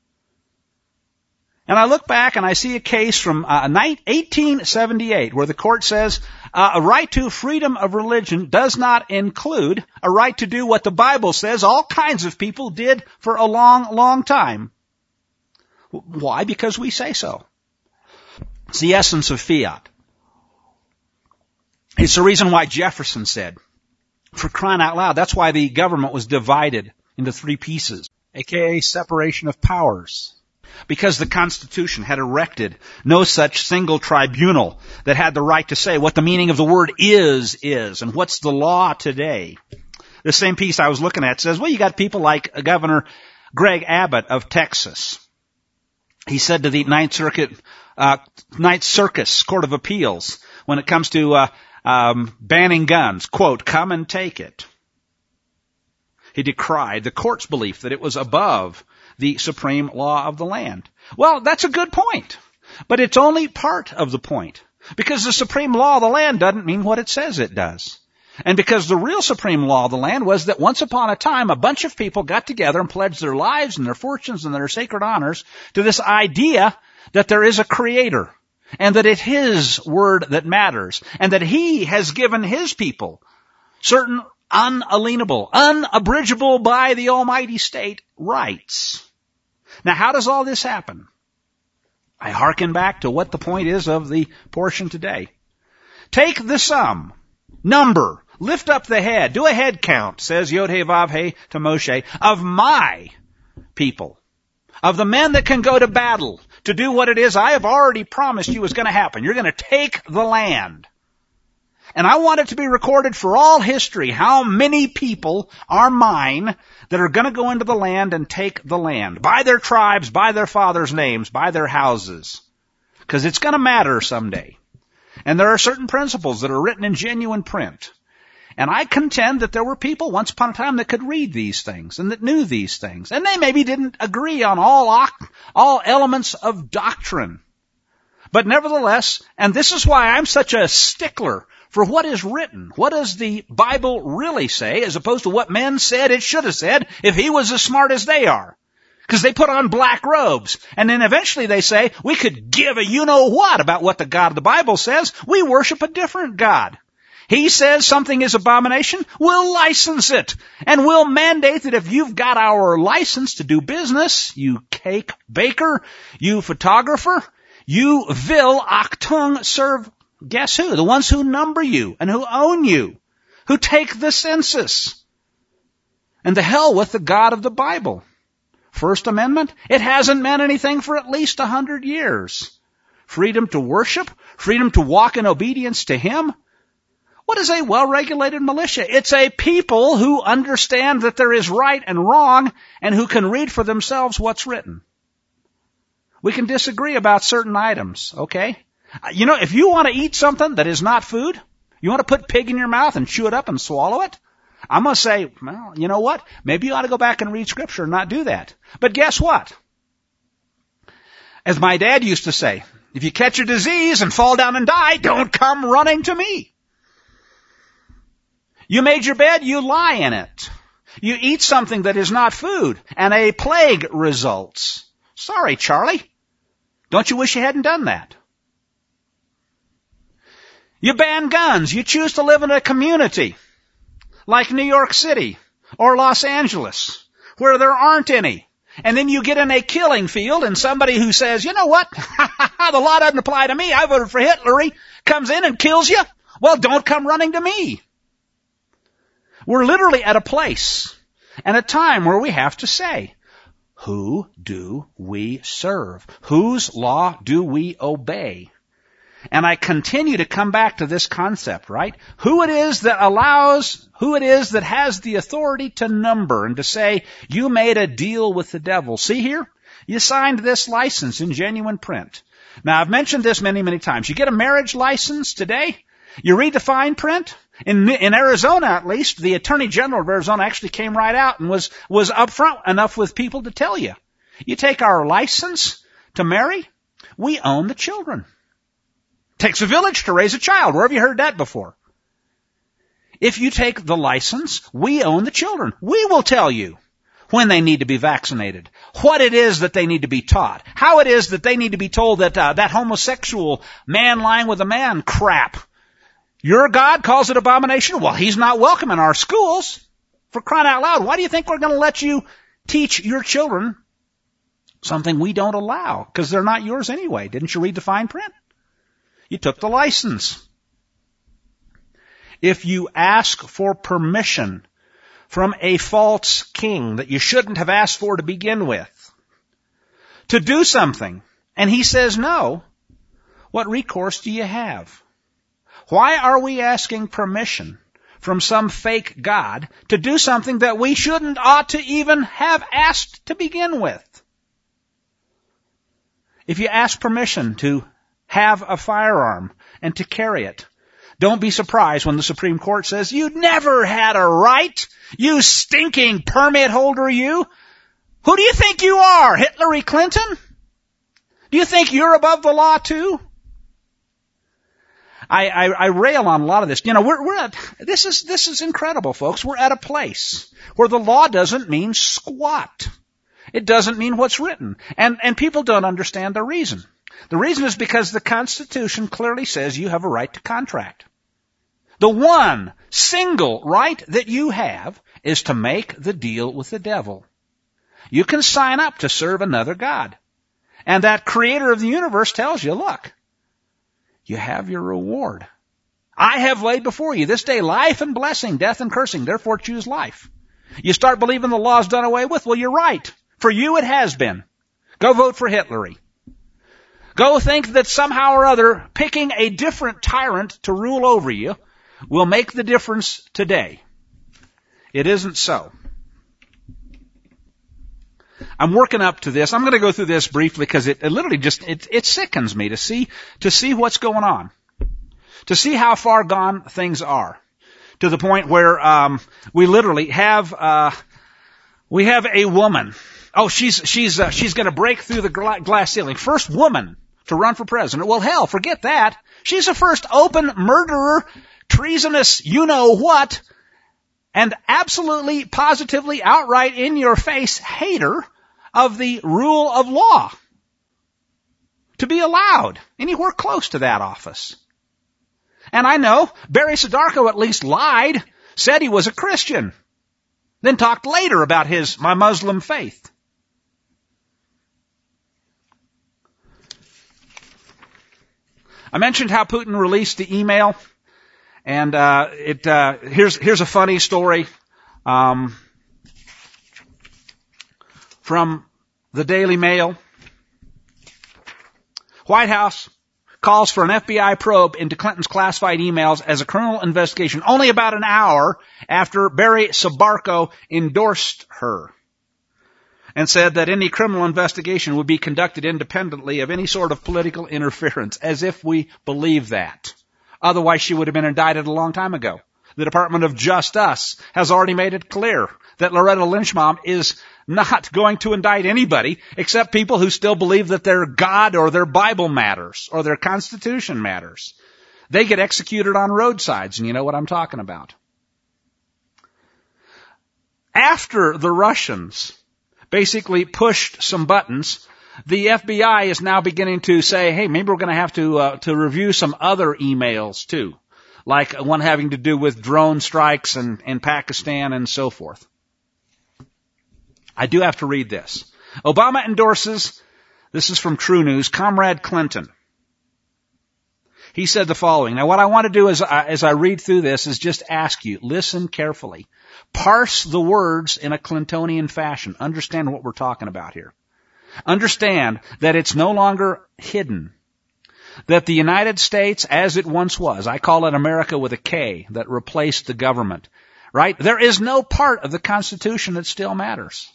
And I look back and I see a case from 1878 where the court says a right to freedom of religion does not include a right to do what the Bible says all kinds of people did for a long, long time. Why? Because we say so. It's the essence of fiat. It's the reason why Jefferson said, for crying out loud, that's why the government was divided into three pieces, aka separation of powers. Because the Constitution had erected no such single tribunal that had the right to say what the meaning of the word is, and what's the law today. The same piece I was looking at says, well, you got people like Governor Greg Abbott of Texas. He said to the Ninth Circus Court of Appeals, when it comes to banning guns, quote, come and take it. He decried the court's belief that it was above the supreme law of the land. Well, that's a good point, but it's only part of the point, because the supreme law of the land doesn't mean what it says it does. And because the real supreme law of the land was that once upon a time, a bunch of people got together and pledged their lives and their fortunes and their sacred honors to this idea that there is a creator, and that it's his word that matters, and that he has given his people certain unalienable, unabridgable by the almighty state rights. Now, how does all this happen? I hearken back to what the point is of the portion today. Take the sum, number, lift up the head, do a head count, says Yod-Heh-Vav-Heh to Moshe, of my people, of the men that can go to battle to do what it is I have already promised you is going to happen. You're going to take the land. And I want it to be recorded for all history how many people are mine that are going to go into the land and take the land. By their tribes, by their fathers' names, by their houses. Because it's going to matter someday. And there are certain principles that are written in genuine print. And I contend that there were people once upon a time that could read these things and that knew these things. And they maybe didn't agree on all elements of doctrine. But nevertheless, and this is why I'm such a stickler for what is written. What does the Bible really say, as opposed to what men said it should have said if he was as smart as they are? Because they put on black robes, and then eventually they say, we could give a you-know-what about what the God of the Bible says. We worship a different God. He says something is abomination, we'll license it. And we'll mandate that if you've got our license to do business, you cake baker, you photographer, you vil actung serve. Guess who? The ones who number you and who own you, who take the census. And the hell with the God of the Bible. First Amendment, it hasn't meant anything for at least 100 years. Freedom to worship, freedom to walk in obedience to Him. What is a well-regulated militia? It's a people who understand that there is right and wrong and who can read for themselves what's written. We can disagree about certain items, okay? You know, if you want to eat something that is not food, you want to put pig in your mouth and chew it up and swallow it, I'm going to say, well, you know what? Maybe you ought to go back and read Scripture and not do that. But guess what? As my dad used to say, if you catch a disease and fall down and die, don't come running to me. You made your bed, you lie in it. You eat something that is not food, and a plague results. Sorry, Charlie. Don't you wish you hadn't done that? You ban guns. You choose to live in a community like New York City or Los Angeles, where there aren't any. And then you get in a killing field and somebody who says, you know what, the law doesn't apply to me, I voted for Hitler, comes in and kills you. Well, don't come running to me. We're literally at a place and a time where we have to say, who do we serve? Whose law do we obey? And I continue to come back to this concept, right? Who it is that has the authority to number and to say, you made a deal with the devil. See here? You signed this license in genuine print. Now, I've mentioned this many, many times. You get a marriage license today, you read the fine print. In Arizona, at least, the Attorney General of Arizona actually came right out and was upfront enough with people to tell you. You take our license to marry, we own the children. Takes a village to raise a child. Where have you heard that before? If you take the license, we own the children. We will tell you when they need to be vaccinated, what it is that they need to be taught, how it is that they need to be told that that homosexual man lying with a man crap. Your God calls it abomination. Well, he's not welcome in our schools. For crying out loud, why do you think we're going to let you teach your children something we don't allow? Because they're not yours anyway. Didn't you read the fine print? You took the license. If you ask for permission from a false king that you shouldn't have asked for to begin with, to do something, and he says no, what recourse do you have? Why are we asking permission from some fake God to do something that we ought to even have asked to begin with? If you ask permission to have a firearm and to carry it, don't be surprised when the Supreme Court says, you never had a right, you stinking permit holder, you. Who do you think you are, Hillary Clinton? Do you think you're above the law too? I rail on a lot of this. You know, this is incredible, folks. We're at a place where the law doesn't mean squat. It doesn't mean what's written. And people don't understand the reason. The reason is because the Constitution clearly says you have a right to contract. The one single right that you have is to make the deal with the devil. You can sign up to serve another God. And that creator of the universe tells you, look, you have your reward. I have laid before you this day life and blessing, death and cursing. Therefore choose life. You start believing the law's done away with. Well, you're right. For you it has been. Go vote for Hitler. Go think that somehow or other picking a different tyrant to rule over you will make the difference today. It isn't so. I'm working up to this. I'm going to go through this briefly because it literally just, it sickens me to see what's going on. To see how far gone things are. To the point where, we literally have a woman. Oh, she's going to break through the glass ceiling. First woman to run for president. Well, hell, forget that. She's the first open murderer, treasonous, you-know-what, and absolutely, positively, outright, in-your-face hater of the rule of law to be allowed anywhere close to that office. And I know Barry Sidarko at least lied, said he was a Christian, then talked later about my Muslim faith. I mentioned how Putin released the email, and here's a funny story from the Daily Mail. White House calls for an FBI probe into Clinton's classified emails as a criminal investigation only about an hour after Barry Sidarko endorsed her. and said that any criminal investigation would be conducted independently of any sort of political interference, as if we believe that. Otherwise, she would have been indicted a long time ago. The Department of Justice has already made it clear that Loretta Lynchbaum is not going to indict anybody except people who still believe that their God or their Bible matters or their Constitution matters. They get executed on roadsides, and you know what I'm talking about. After the Russians basically pushed some buttons, the FBI is now beginning to say, hey, maybe we're going to have to review some other emails too, like one having to do with drone strikes in Pakistan and so forth. I do have to read this. Obama endorses, this is from True News, Comrade Clinton. He said the following. Now, what I want to do as I read through this is just ask you, listen carefully. Parse the words in a Clintonian fashion. Understand what we're talking about here. Understand that it's no longer hidden. That the United States, as it once was, I call it America with a K, that replaced the government, right? There is no part of the Constitution that still matters.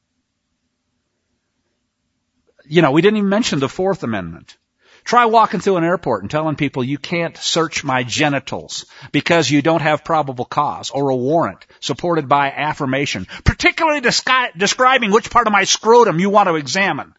You know, we didn't even mention the Fourth Amendment. Try walking through an airport and telling people you can't search my genitals because you don't have probable cause or a warrant supported by affirmation, particularly describing which part of my scrotum you want to examine.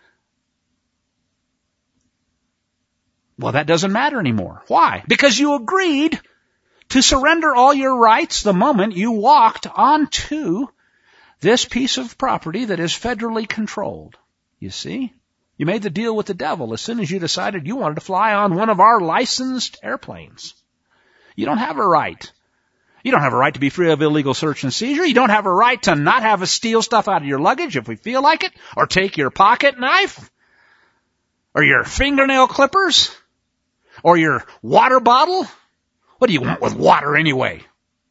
Well, that doesn't matter anymore. Why? Because you agreed to surrender all your rights the moment you walked onto this piece of property that is federally controlled. You see? You made the deal with the devil as soon as you decided you wanted to fly on one of our licensed airplanes. You don't have a right. You don't have a right to be free of illegal search and seizure. You don't have a right to not have us steal stuff out of your luggage if we feel like it, or take your pocket knife, or your fingernail clippers, or your water bottle. What do you want with water anyway?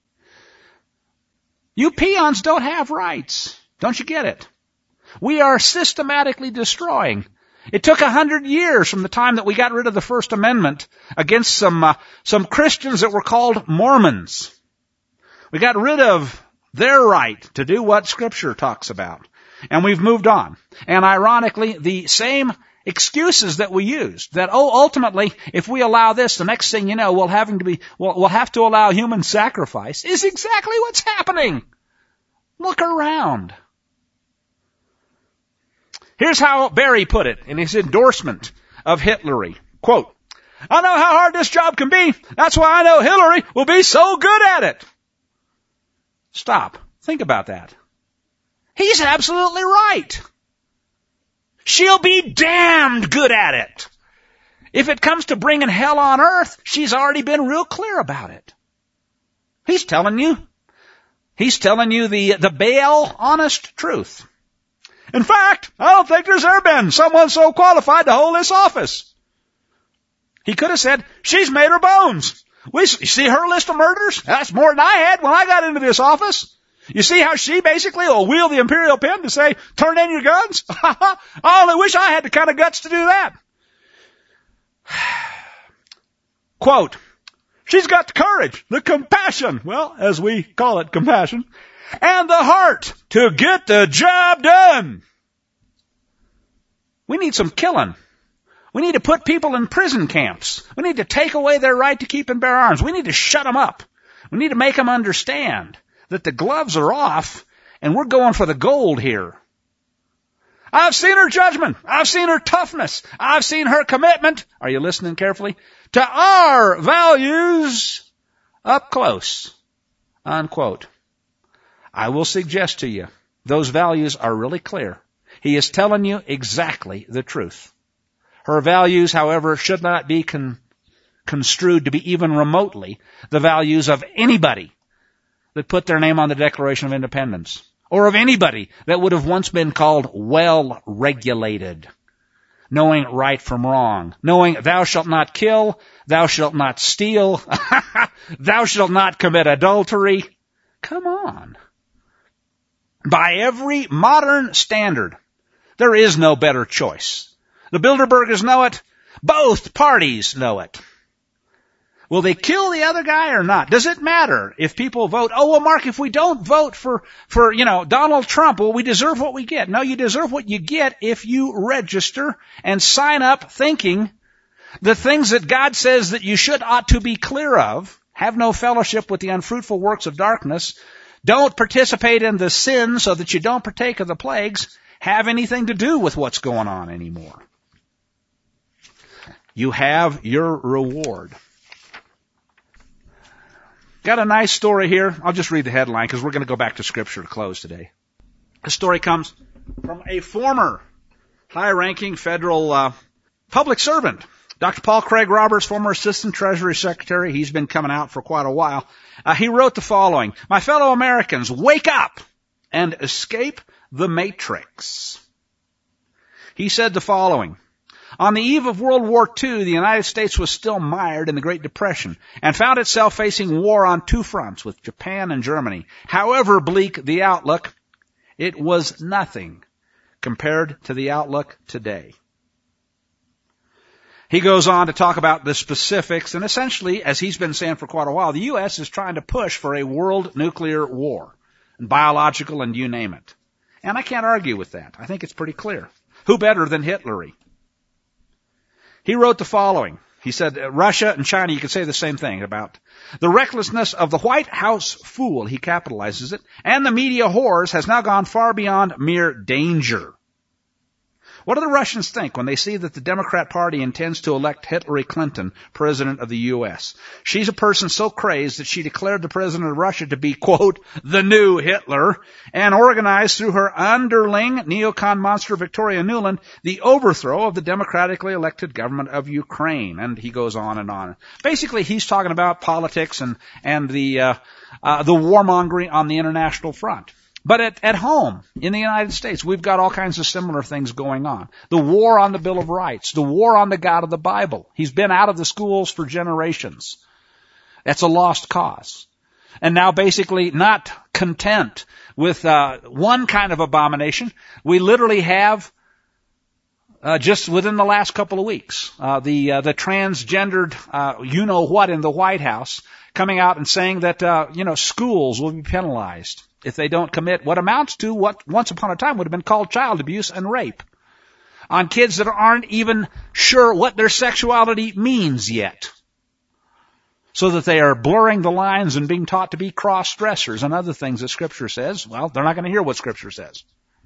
You peons don't have rights. Don't you get it? We are systematically destroying. It took 100 years from the time that we got rid of the First Amendment against some Christians that were called Mormons. We got rid of their right to do what Scripture talks about. And we've moved on. And ironically, the same excuses that we used, that, ultimately, if we allow this, the next thing you know, we'll have to allow human sacrifice, is exactly what's happening. Look around. Here's how Barry put it in his endorsement of Hillary. Quote, I know how hard this job can be. That's why I know Hillary will be so good at it. Stop. Think about that. He's absolutely right. She'll be damned good at it. If it comes to bringing hell on earth, she's already been real clear about it. He's telling you the Baal honest truth. In fact, I don't think there's ever been someone so qualified to hold this office. He could have said, she's made her bones. You see her list of murders? That's more than I had when I got into this office. You see how she basically will wield the imperial pen to say, turn in your guns? I only wish I had the kind of guts to do that. Quote, she's got the courage, the compassion, well, as we call it, compassion, and the heart to get the job done. We need some killing. We need to put people in prison camps. We need to take away their right to keep and bear arms. We need to shut them up. We need to make them understand that the gloves are off and we're going for the gold here. I've seen her judgment. I've seen her toughness. I've seen her commitment, are you listening carefully, to our values up close. Unquote. I will suggest to you, those values are really clear. He is telling you exactly the truth. Her values, however, should not be construed to be even remotely the values of anybody that put their name on the Declaration of Independence, or of anybody that would have once been called well-regulated, knowing right from wrong, knowing thou shalt not kill, thou shalt not steal, thou shalt not commit adultery. Come on. By every modern standard, there is no better choice. The Bilderbergers know it. Both parties know it. Will they kill the other guy or not? Does it matter if people vote, oh, well, Mark, if we don't vote for Donald Trump, well, we deserve what we get. No, you deserve what you get if you register and sign up thinking the things that God says that you ought to be clear of, have no fellowship with the unfruitful works of darkness, don't participate in the sin so that you don't partake of the plagues, have anything to do with what's going on anymore. You have your reward. Got a nice story here. I'll just read the headline because we're going to go back to Scripture to close today. The story comes from a former high-ranking federal public servant, Dr. Paul Craig Roberts, former Assistant Treasury Secretary. He's been coming out for quite a while. He wrote the following: "My fellow Americans, wake up and escape the matrix." He said the following: "On the eve of World War II, the United States was still mired in the Great Depression and found itself facing war on two fronts with Japan and Germany. However bleak the outlook, it was nothing compared to the outlook today." He goes on to talk about the specifics, and essentially, as he's been saying for quite a while, the U.S. is trying to push for a world nuclear war, and biological and you name it. And I can't argue with that. I think it's pretty clear. Who better than Hitler? He wrote the following. He said, Russia and China, you could say the same thing about the recklessness of the White House fool, he capitalizes it, and the media whores has now gone far beyond mere danger. What do the Russians think when they see that the Democrat Party intends to elect Hillary Clinton president of the U.S.? She's a person so crazed that she declared the president of Russia to be, quote, the new Hitler, and organized through her underling, neocon monster Victoria Nuland, the overthrow of the democratically elected government of Ukraine. And he goes on and on. Basically, he's talking about politics and the warmongering on the international front. But at home, in the United States, we've got all kinds of similar things going on. The war on the Bill of Rights, the war on the God of the Bible. He's been out of the schools for generations. That's a lost cause. And now basically not content with one kind of abomination, we literally have just within the last couple of weeks, the transgendered you-know-what in the White House coming out and saying that, schools will be penalized if they don't commit what amounts to what once upon a time would have been called child abuse and rape on kids that aren't even sure what their sexuality means yet, so that they are blurring the lines and being taught to be cross-dressers and other things that Scripture says. Well, they're not going to hear what Scripture says.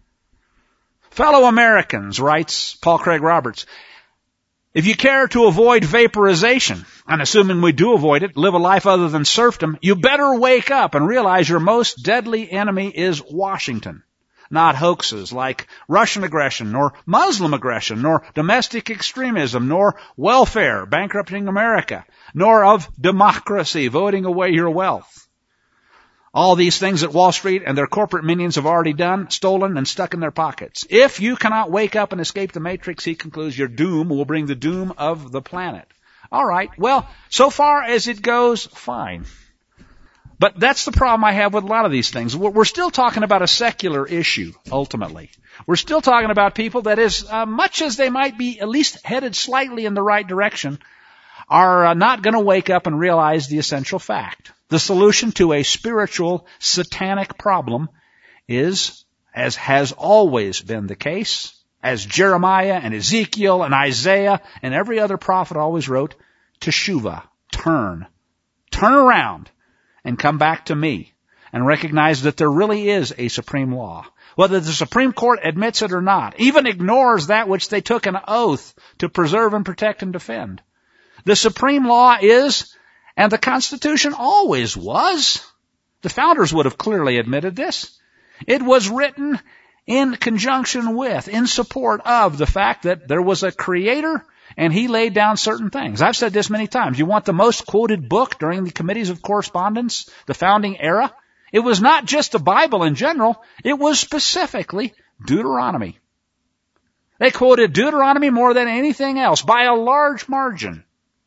Fellow Americans, writes Paul Craig Roberts, if you care to avoid vaporization, and assuming we do avoid it, live a life other than serfdom, you better wake up and realize your most deadly enemy is Washington. Not hoaxes like Russian aggression, nor Muslim aggression, nor domestic extremism, nor welfare bankrupting America, nor of democracy voting away your wealth. All these things that Wall Street and their corporate minions have already done, stolen, and stuck in their pockets. If you cannot wake up and escape the matrix, he concludes, your doom will bring the doom of the planet. All right, well, so far as it goes, fine. But that's the problem I have with a lot of these things. We're still talking about a secular issue, ultimately. We're still talking about people that, as much as they might be at least headed slightly in the right direction, are not going to wake up and realize the essential fact. The solution to a spiritual, satanic problem is, as has always been the case, as Jeremiah and Ezekiel and Isaiah and every other prophet always wrote, teshuvah, turn around and come back to me and recognize that there really is a supreme law. Whether the Supreme Court admits it or not, even ignores that which they took an oath to preserve and protect and defend. The supreme law is, and the Constitution always was, the founders would have clearly admitted this, it was written in conjunction with, in support of the fact that there was a creator and he laid down certain things. I've said this many times. You want the most quoted book during the committees of correspondence, the founding era? It was not just the Bible in general. It was specifically Deuteronomy. They quoted Deuteronomy more than anything else by a large margin.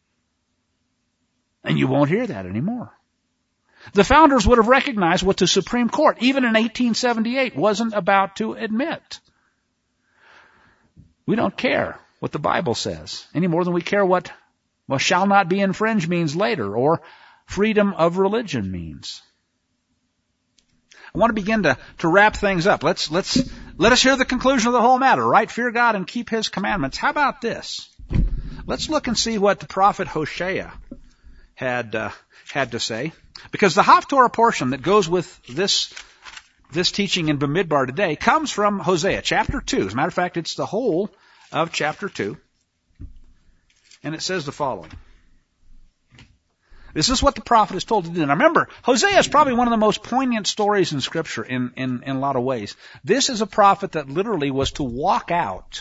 And you won't hear that anymore. The founders would have recognized what the Supreme Court, even in 1878, wasn't about to admit. We don't care what the Bible says any more than we care what Well, shall not be infringed means later, or freedom of religion means. I want to begin to wrap things up. Let us hear the conclusion of the whole matter, right? Fear God and keep His commandments. How about this? Let's look and see what the prophet Hosea had to say. Because the Haftorah portion that goes with this teaching in Bamidbar today comes from Hosea, chapter 2. As a matter of fact, it's the whole of chapter 2. And it says the following. This is what the prophet is told to do. Now remember, Hosea is probably one of the most poignant stories in Scripture in a lot of ways. This is a prophet that literally was to walk out,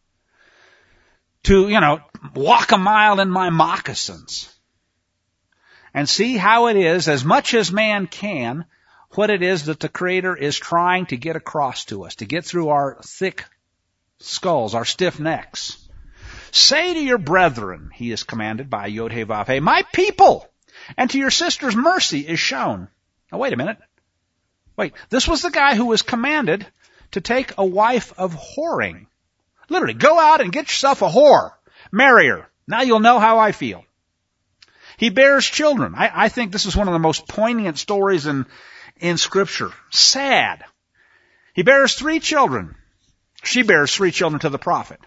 to, walk a mile in my moccasins and see how it is, as much as man can, what it is that the Creator is trying to get across to us, to get through our thick skulls, our stiff necks. Say to your brethren, he is commanded by Yod-Heh-Vav-Heh, my people, and to your sisters mercy is shown. Now wait a minute. This was the guy who was commanded to take a wife of whoring. Literally, go out and get yourself a whore. Marry her. Now you'll know how I feel. He bears children. I think this is one of the most poignant stories in Scripture. Sad. He bears 3 children. She bears 3 children to the prophet.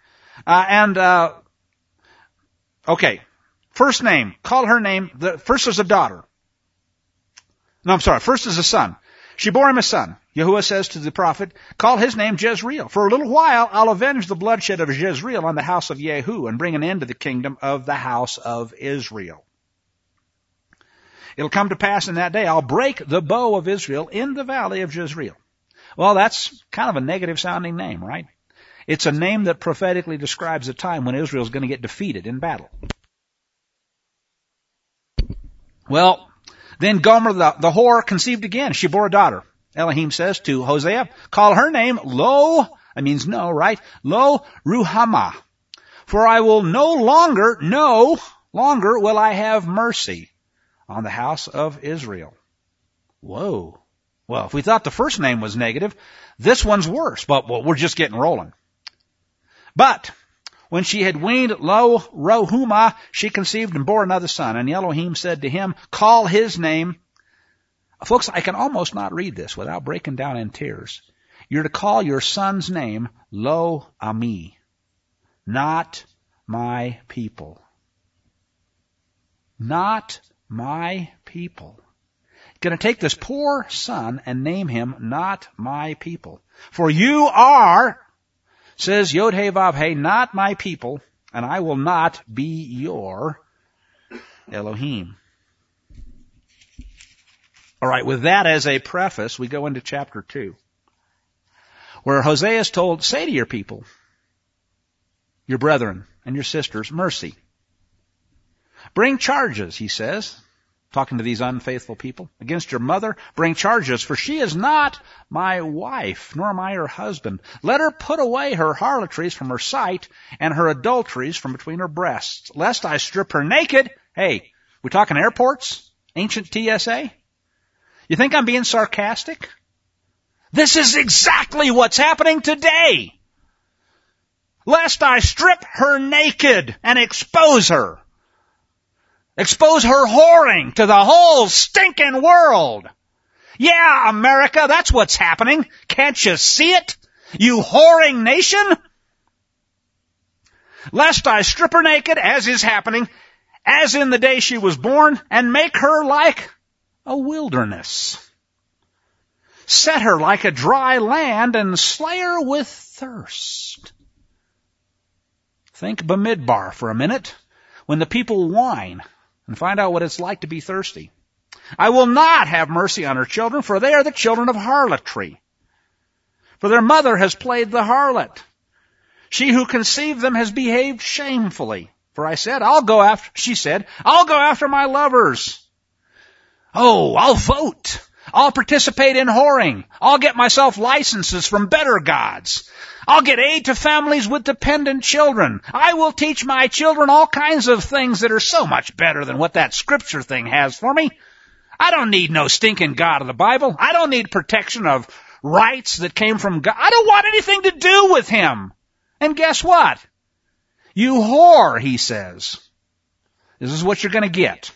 Okay. First name. Call her name. First is a daughter. First is a son. She bore him a son. Yahuwah says to the prophet, call his name Jezreel. For a little while I'll avenge the bloodshed of Jezreel on the house of Yehu and bring an end to the kingdom of the house of Israel. It'll come to pass in that day I'll break the bow of Israel in the valley of Jezreel. Well, that's kind of a negative sounding name, right? It's a name that prophetically describes a time when Israel is going to get defeated in battle. Well, then Gomer the whore conceived again. She bore a daughter. Elohim says to Hosea, call her name Lo, that means no, right? Lo Ruhamah. For I will no longer will I have mercy on the house of Israel. Whoa. Well, if we thought the first name was negative, this one's worse, but we're just getting rolling. But when she had weaned Lo Ruhamah, she conceived and bore another son. And Elohim said to him, call his name. Folks, I can almost not read this without breaking down in tears. You're to call your son's name Lo Ami, not my people. Not my people. Going to take this poor son and name him not my people. For you are, says Yod-Heh-Vav-Heh, not my people, and I will not be your Elohim. All right, with that as a preface, we go into chapter 2, where Hosea is told, say to your people, your brethren and your sisters, mercy. Bring charges, he says, talking to these unfaithful people, against your mother. Bring charges, for she is not my wife, nor am I her husband. Let her put away her harlotries from her sight, and her adulteries from between her breasts, lest I strip her naked. Hey, we talking airports? Ancient TSA? You think I'm being sarcastic? This is exactly what's happening today. Lest I strip her naked and expose her. Expose her whoring to the whole stinking world. Yeah, America, that's what's happening. Can't you see it? You whoring nation? Lest I strip her naked, as is happening, as in the day she was born, and make her like a wilderness. Set her like a dry land and slay her with thirst. Think Bamidbar for a minute, when the people whine and find out what it's like to be thirsty. I will not have mercy on her children, for they are the children of harlotry. For their mother has played the harlot. She who conceived them has behaved shamefully. For she said, I'll go after my lovers. Oh, I'll vote. I'll participate in whoring. I'll get myself licenses from better gods. I'll get aid to families with dependent children. I will teach my children all kinds of things that are so much better than what that scripture thing has for me. I don't need no stinking God of the Bible. I don't need protection of rights that came from God. I don't want anything to do with him. And guess what? You whore, he says. This is what you're going to get.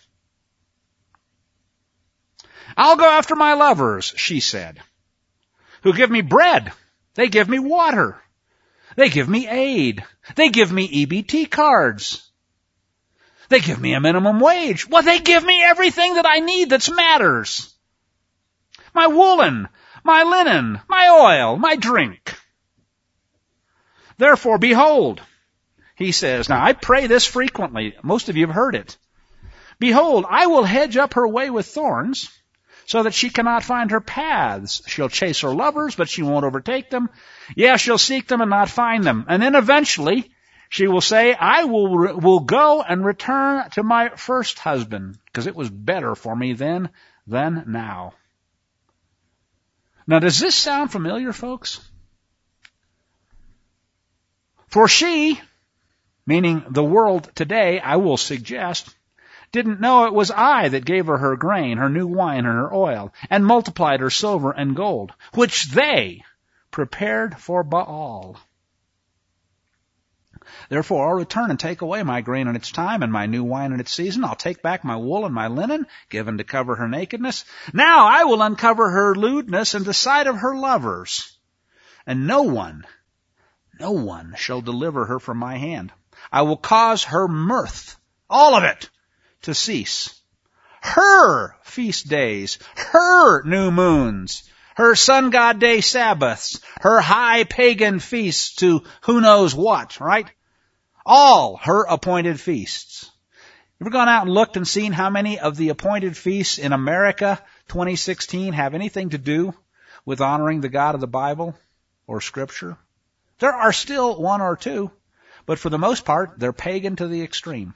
I'll go after my lovers, she said, who give me bread. They give me water. They give me aid. They give me EBT cards. They give me a minimum wage. Well, they give me everything that I need that matters. My woolen, my linen, my oil, my drink. Therefore, behold, he says, now I pray this frequently. Most of you have heard it. Behold, I will hedge up her way with thorns, so that she cannot find her paths. She'll chase her lovers, but she won't overtake them. Yeah, she'll seek them and not find them. And then eventually, she will say, I will go and return to my first husband, because it was better for me then than now. Now, does this sound familiar, folks? For she, meaning the world today, I will suggest, didn't know it was I that gave her grain, her new wine, and her oil, and multiplied her silver and gold, which they prepared for Baal. Therefore, I'll return and take away my grain in its time and my new wine in its season. I'll take back my wool and my linen, given to cover her nakedness. Now I will uncover her lewdness in the sight of her lovers, and no one shall deliver her from my hand. I will cause her mirth, all of it, to cease. Her feast days, her new moons, her sun god day Sabbaths, her high pagan feasts to who knows what, right? All her appointed feasts. Ever gone out and looked and seen how many of the appointed feasts in America 2016 have anything to do with honoring the God of the Bible or Scripture? There are still one or two, but for the most part, they're pagan to the extreme.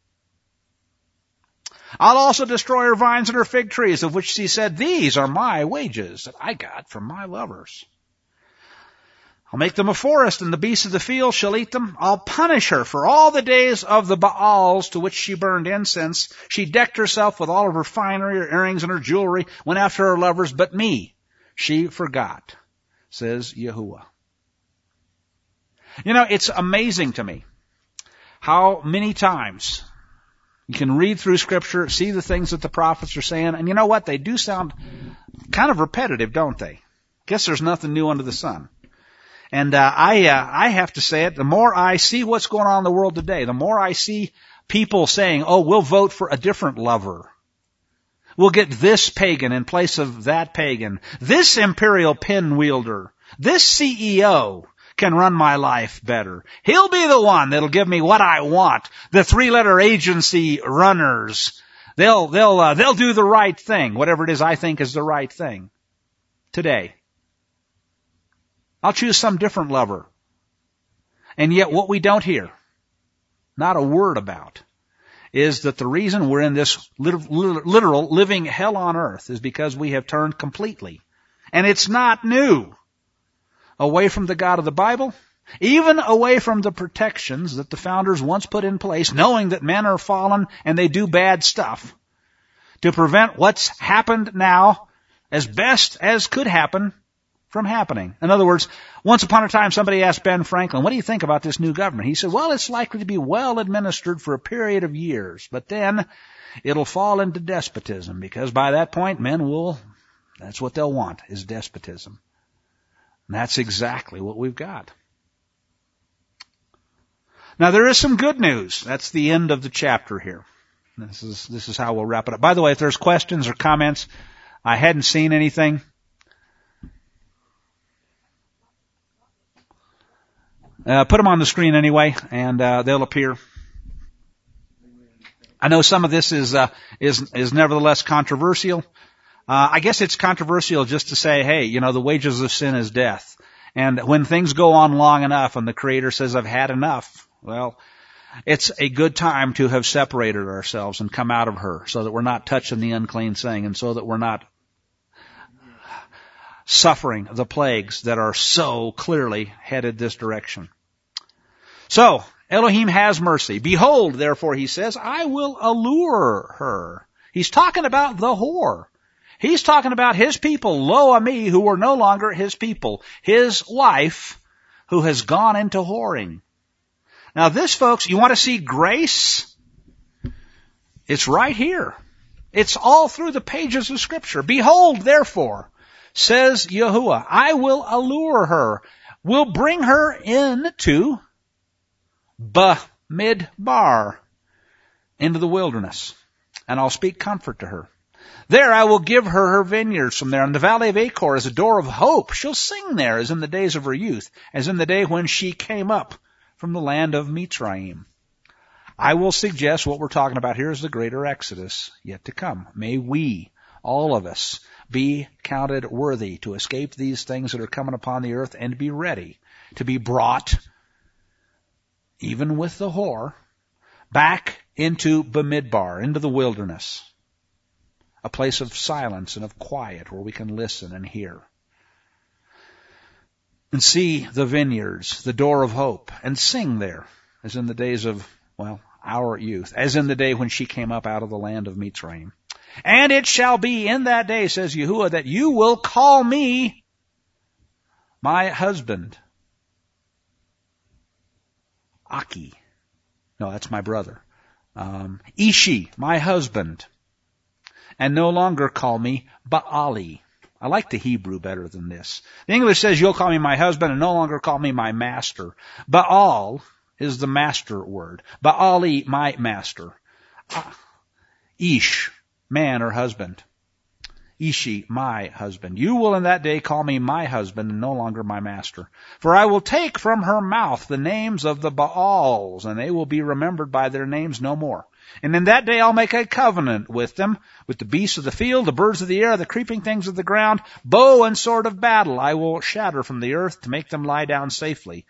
I'll also destroy her vines and her fig trees, of which she said, these are my wages that I got from my lovers. I'll make them a forest, and the beasts of the field shall eat them. I'll punish her for all the days of the Baals to which she burned incense. She decked herself with all of her finery, her earrings, and her jewelry, went after her lovers, but me she forgot, says Yahuwah. You know, it's amazing to me how many times you can read through Scripture, see the things that the prophets are saying, and you know what? They do sound kind of repetitive, don't they? Guess there's nothing new under the sun. And I have to say it, the more I see what's going on in the world today, the more I see people saying, oh, we'll vote for a different lover. We'll get this pagan in place of that pagan. This imperial pen wielder. This CEO can run my life better. He'll be the one that'll give me what I want. The three-letter agency runners. They'll do the right thing, whatever it is I think is the right thing. Today. I'll choose some different lover. And yet what we don't hear, not a word about, is that the reason we're in this literal living hell on earth is because we have turned completely. And it's not new. Away from the God of the Bible, even away from the protections that the founders once put in place, knowing that men are fallen and they do bad stuff, to prevent what's happened now as best as could happen from happening. In other words, once upon a time somebody asked Ben Franklin, what do you think about this new government? He said, well, it's likely to be well administered for a period of years, but then it'll fall into despotism, because by that point that's what they'll want, is despotism. And that's exactly what we've got. Now there is some good news. That's the end of the chapter here. This is how we'll wrap it up. By the way, if there's questions or comments, I hadn't seen anything. Put them on the screen anyway, and they'll appear. I know some of this is nevertheless controversial. I guess it's controversial just to say, hey, the wages of sin is death. And when things go on long enough and the Creator says, I've had enough, well, it's a good time to have separated ourselves and come out of her, so that we're not touching the unclean thing, and so that we're not suffering the plagues that are so clearly headed this direction. So, Elohim has mercy. Behold, therefore, he says, I will allure her. He's talking about the whore. He's talking about his people, lo ami, who were no longer his people. His wife, who has gone into whoring. Now this, folks, you want to see grace? It's right here. It's all through the pages of Scripture. Behold, therefore, says Yahuwah, I will allure her, will bring her into Bamidbar, into the wilderness, and I'll speak comfort to her. There I will give her her vineyards from there. And the valley of Achor is a door of hope. She'll sing there as in the days of her youth, as in the day when she came up from the land of Mitzrayim. I will suggest what we're talking about here is the greater Exodus yet to come. May we, all of us, be counted worthy to escape these things that are coming upon the earth and be ready to be brought, even with the whore, back into Bamidbar, into the wilderness. A place of silence and of quiet where we can listen and hear. And see the vineyards, the door of hope, and sing there, as in the days of, our youth, as in the day when she came up out of the land of Mitzrayim. And it shall be in that day, says Yahuwah, that you will call me my husband. Aki. No, that's my brother. Ishi, my husband. And no longer call me Baali. I like the Hebrew better than this. The English says you'll call me my husband and no longer call me my master. Baal is the master word. Baali, my master. Ish, man or husband. Ishi, my husband. You will in that day call me my husband and no longer my master. For I will take from her mouth the names of the Baals, and they will be remembered by their names no more. And in that day I'll make a covenant with them, with the beasts of the field, the birds of the air, the creeping things of the ground, bow and sword of battle I will shatter from the earth to make them lie down safely.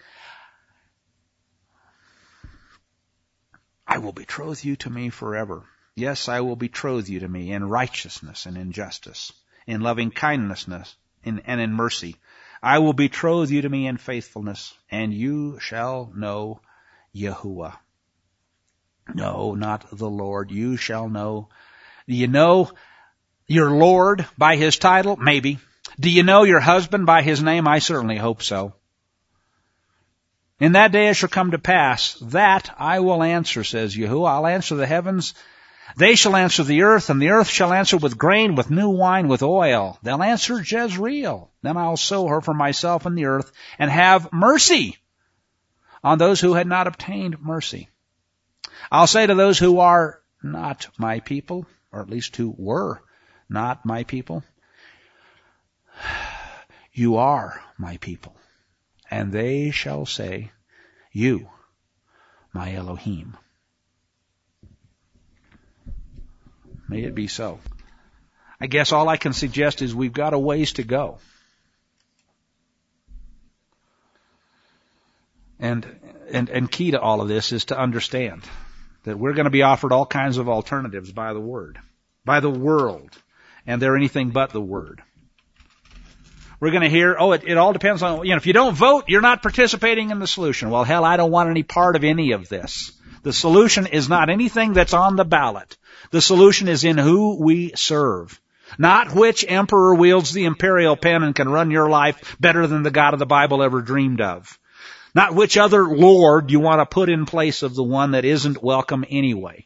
I will betroth you to me forever. Yes, I will betroth you to me in righteousness and in justice, in loving kindness and in mercy. I will betroth you to me in faithfulness, and you shall know Yahuwah. No, not the Lord. You shall know. Do you know your Lord by His title? Maybe. Do you know your husband by his name? I certainly hope so. In that day it shall come to pass that I will answer, says Yahuwah. I'll answer the heavens. They shall answer the earth, and the earth shall answer with grain, with new wine, with oil. They'll answer Jezreel. Then I'll sow her for myself in the earth, and have mercy on those who had not obtained mercy. I'll say to those who are not my people, or at least who were not my people, you are my people. And they shall say, you, my Elohim. May it be so. I guess all I can suggest is we've got a ways to go. And key to all of this is to understand that we're going to be offered all kinds of alternatives by the Word, by the world, and they're anything but the Word. We're going to hear, it all depends on, if you don't vote, you're not participating in the solution. Well, hell, I don't want any part of any of this. The solution is not anything that's on the ballot. The solution is in who we serve. Not which emperor wields the imperial pen and can run your life better than the God of the Bible ever dreamed of. Not which other Lord you want to put in place of the one that isn't welcome anyway.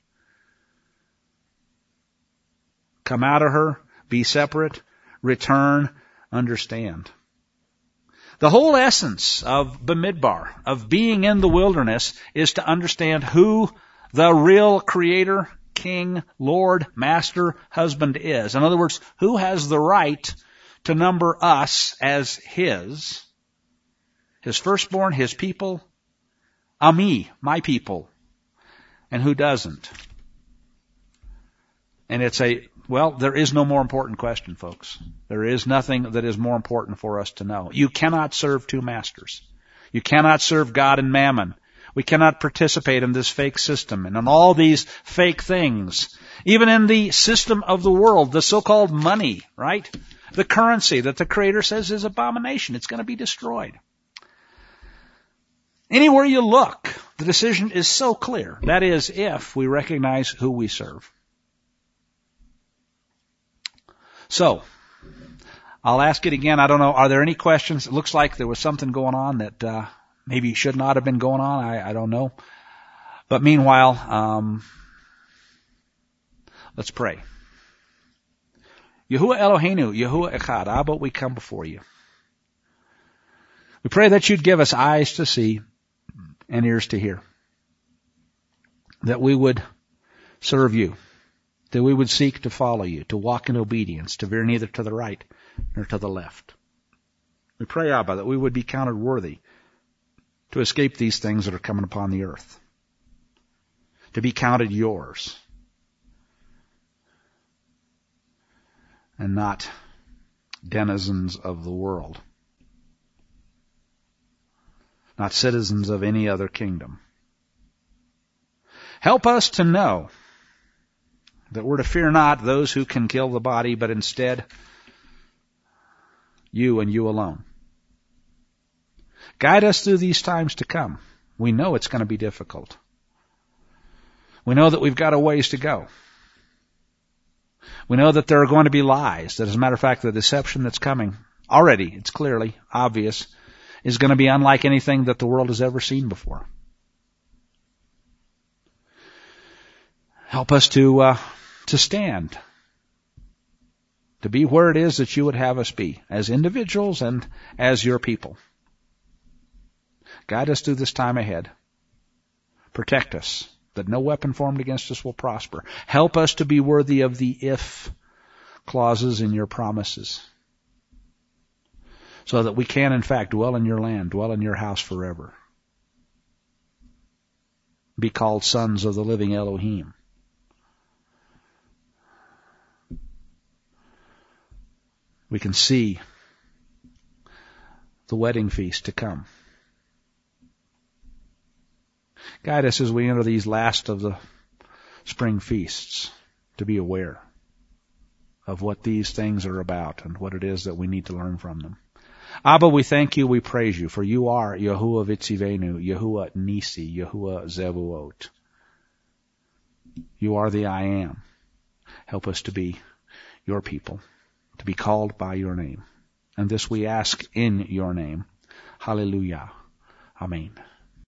Come out of her, be separate, return, understand. The whole essence of Bamidbar, of being in the wilderness, is to understand who the real Creator, King, Lord, Master, Husband is. In other words, who has the right to number us as His firstborn, His people, Ami, my people, and who doesn't. And there is no more important question, folks. There is nothing that is more important for us to know. You cannot serve two masters. You cannot serve God and mammon. We cannot participate in this fake system and in all these fake things. Even in the system of the world, the so-called money, right? The currency that the Creator says is abomination. It's going to be destroyed. Anywhere you look, the decision is so clear. That is, if we recognize who we serve. So, I'll ask it again. I don't know. Are there any questions? It looks like there was something going on that maybe should not have been going on. I don't know. But meanwhile, Let's pray. Yahuwah Eloheinu, Yahuwah Echad, Abba, we come before you. We pray that you'd give us eyes to see and ears to hear. That we would serve you. That we would seek to follow you, to walk in obedience, to veer neither to the right nor to the left. We pray, Abba, that we would be counted worthy to escape these things that are coming upon the earth. To be counted yours. And not denizens of the world. Not citizens of any other kingdom. Help us to know that we're to fear not those who can kill the body, but instead you and you alone. Guide us through these times to come. We know it's going to be difficult. We know that we've got a ways to go. We know that there are going to be lies. That, as a matter of fact, the deception that's coming, already, it's clearly obvious, is going to be unlike anything that the world has ever seen before. Help us to stand, to be where it is that you would have us be, as individuals and as your people. Guide us through this time ahead. Protect us, that no weapon formed against us will prosper. Help us to be worthy of the if clauses in your promises, so that we can, in fact, dwell in your land, dwell in your house forever. Be called sons of the living Elohim. We can see the wedding feast to come. Guide us as we enter these last of the spring feasts to be aware of what these things are about and what it is that we need to learn from them. Abba, we thank you, we praise you, for you are Yahuwah Vitzivenu, Yahuwah Nisi, Yahuwah Zevuot. You are the I am. Help us to be your people, to be called by your name. And this we ask in your name. Hallelujah. Amen.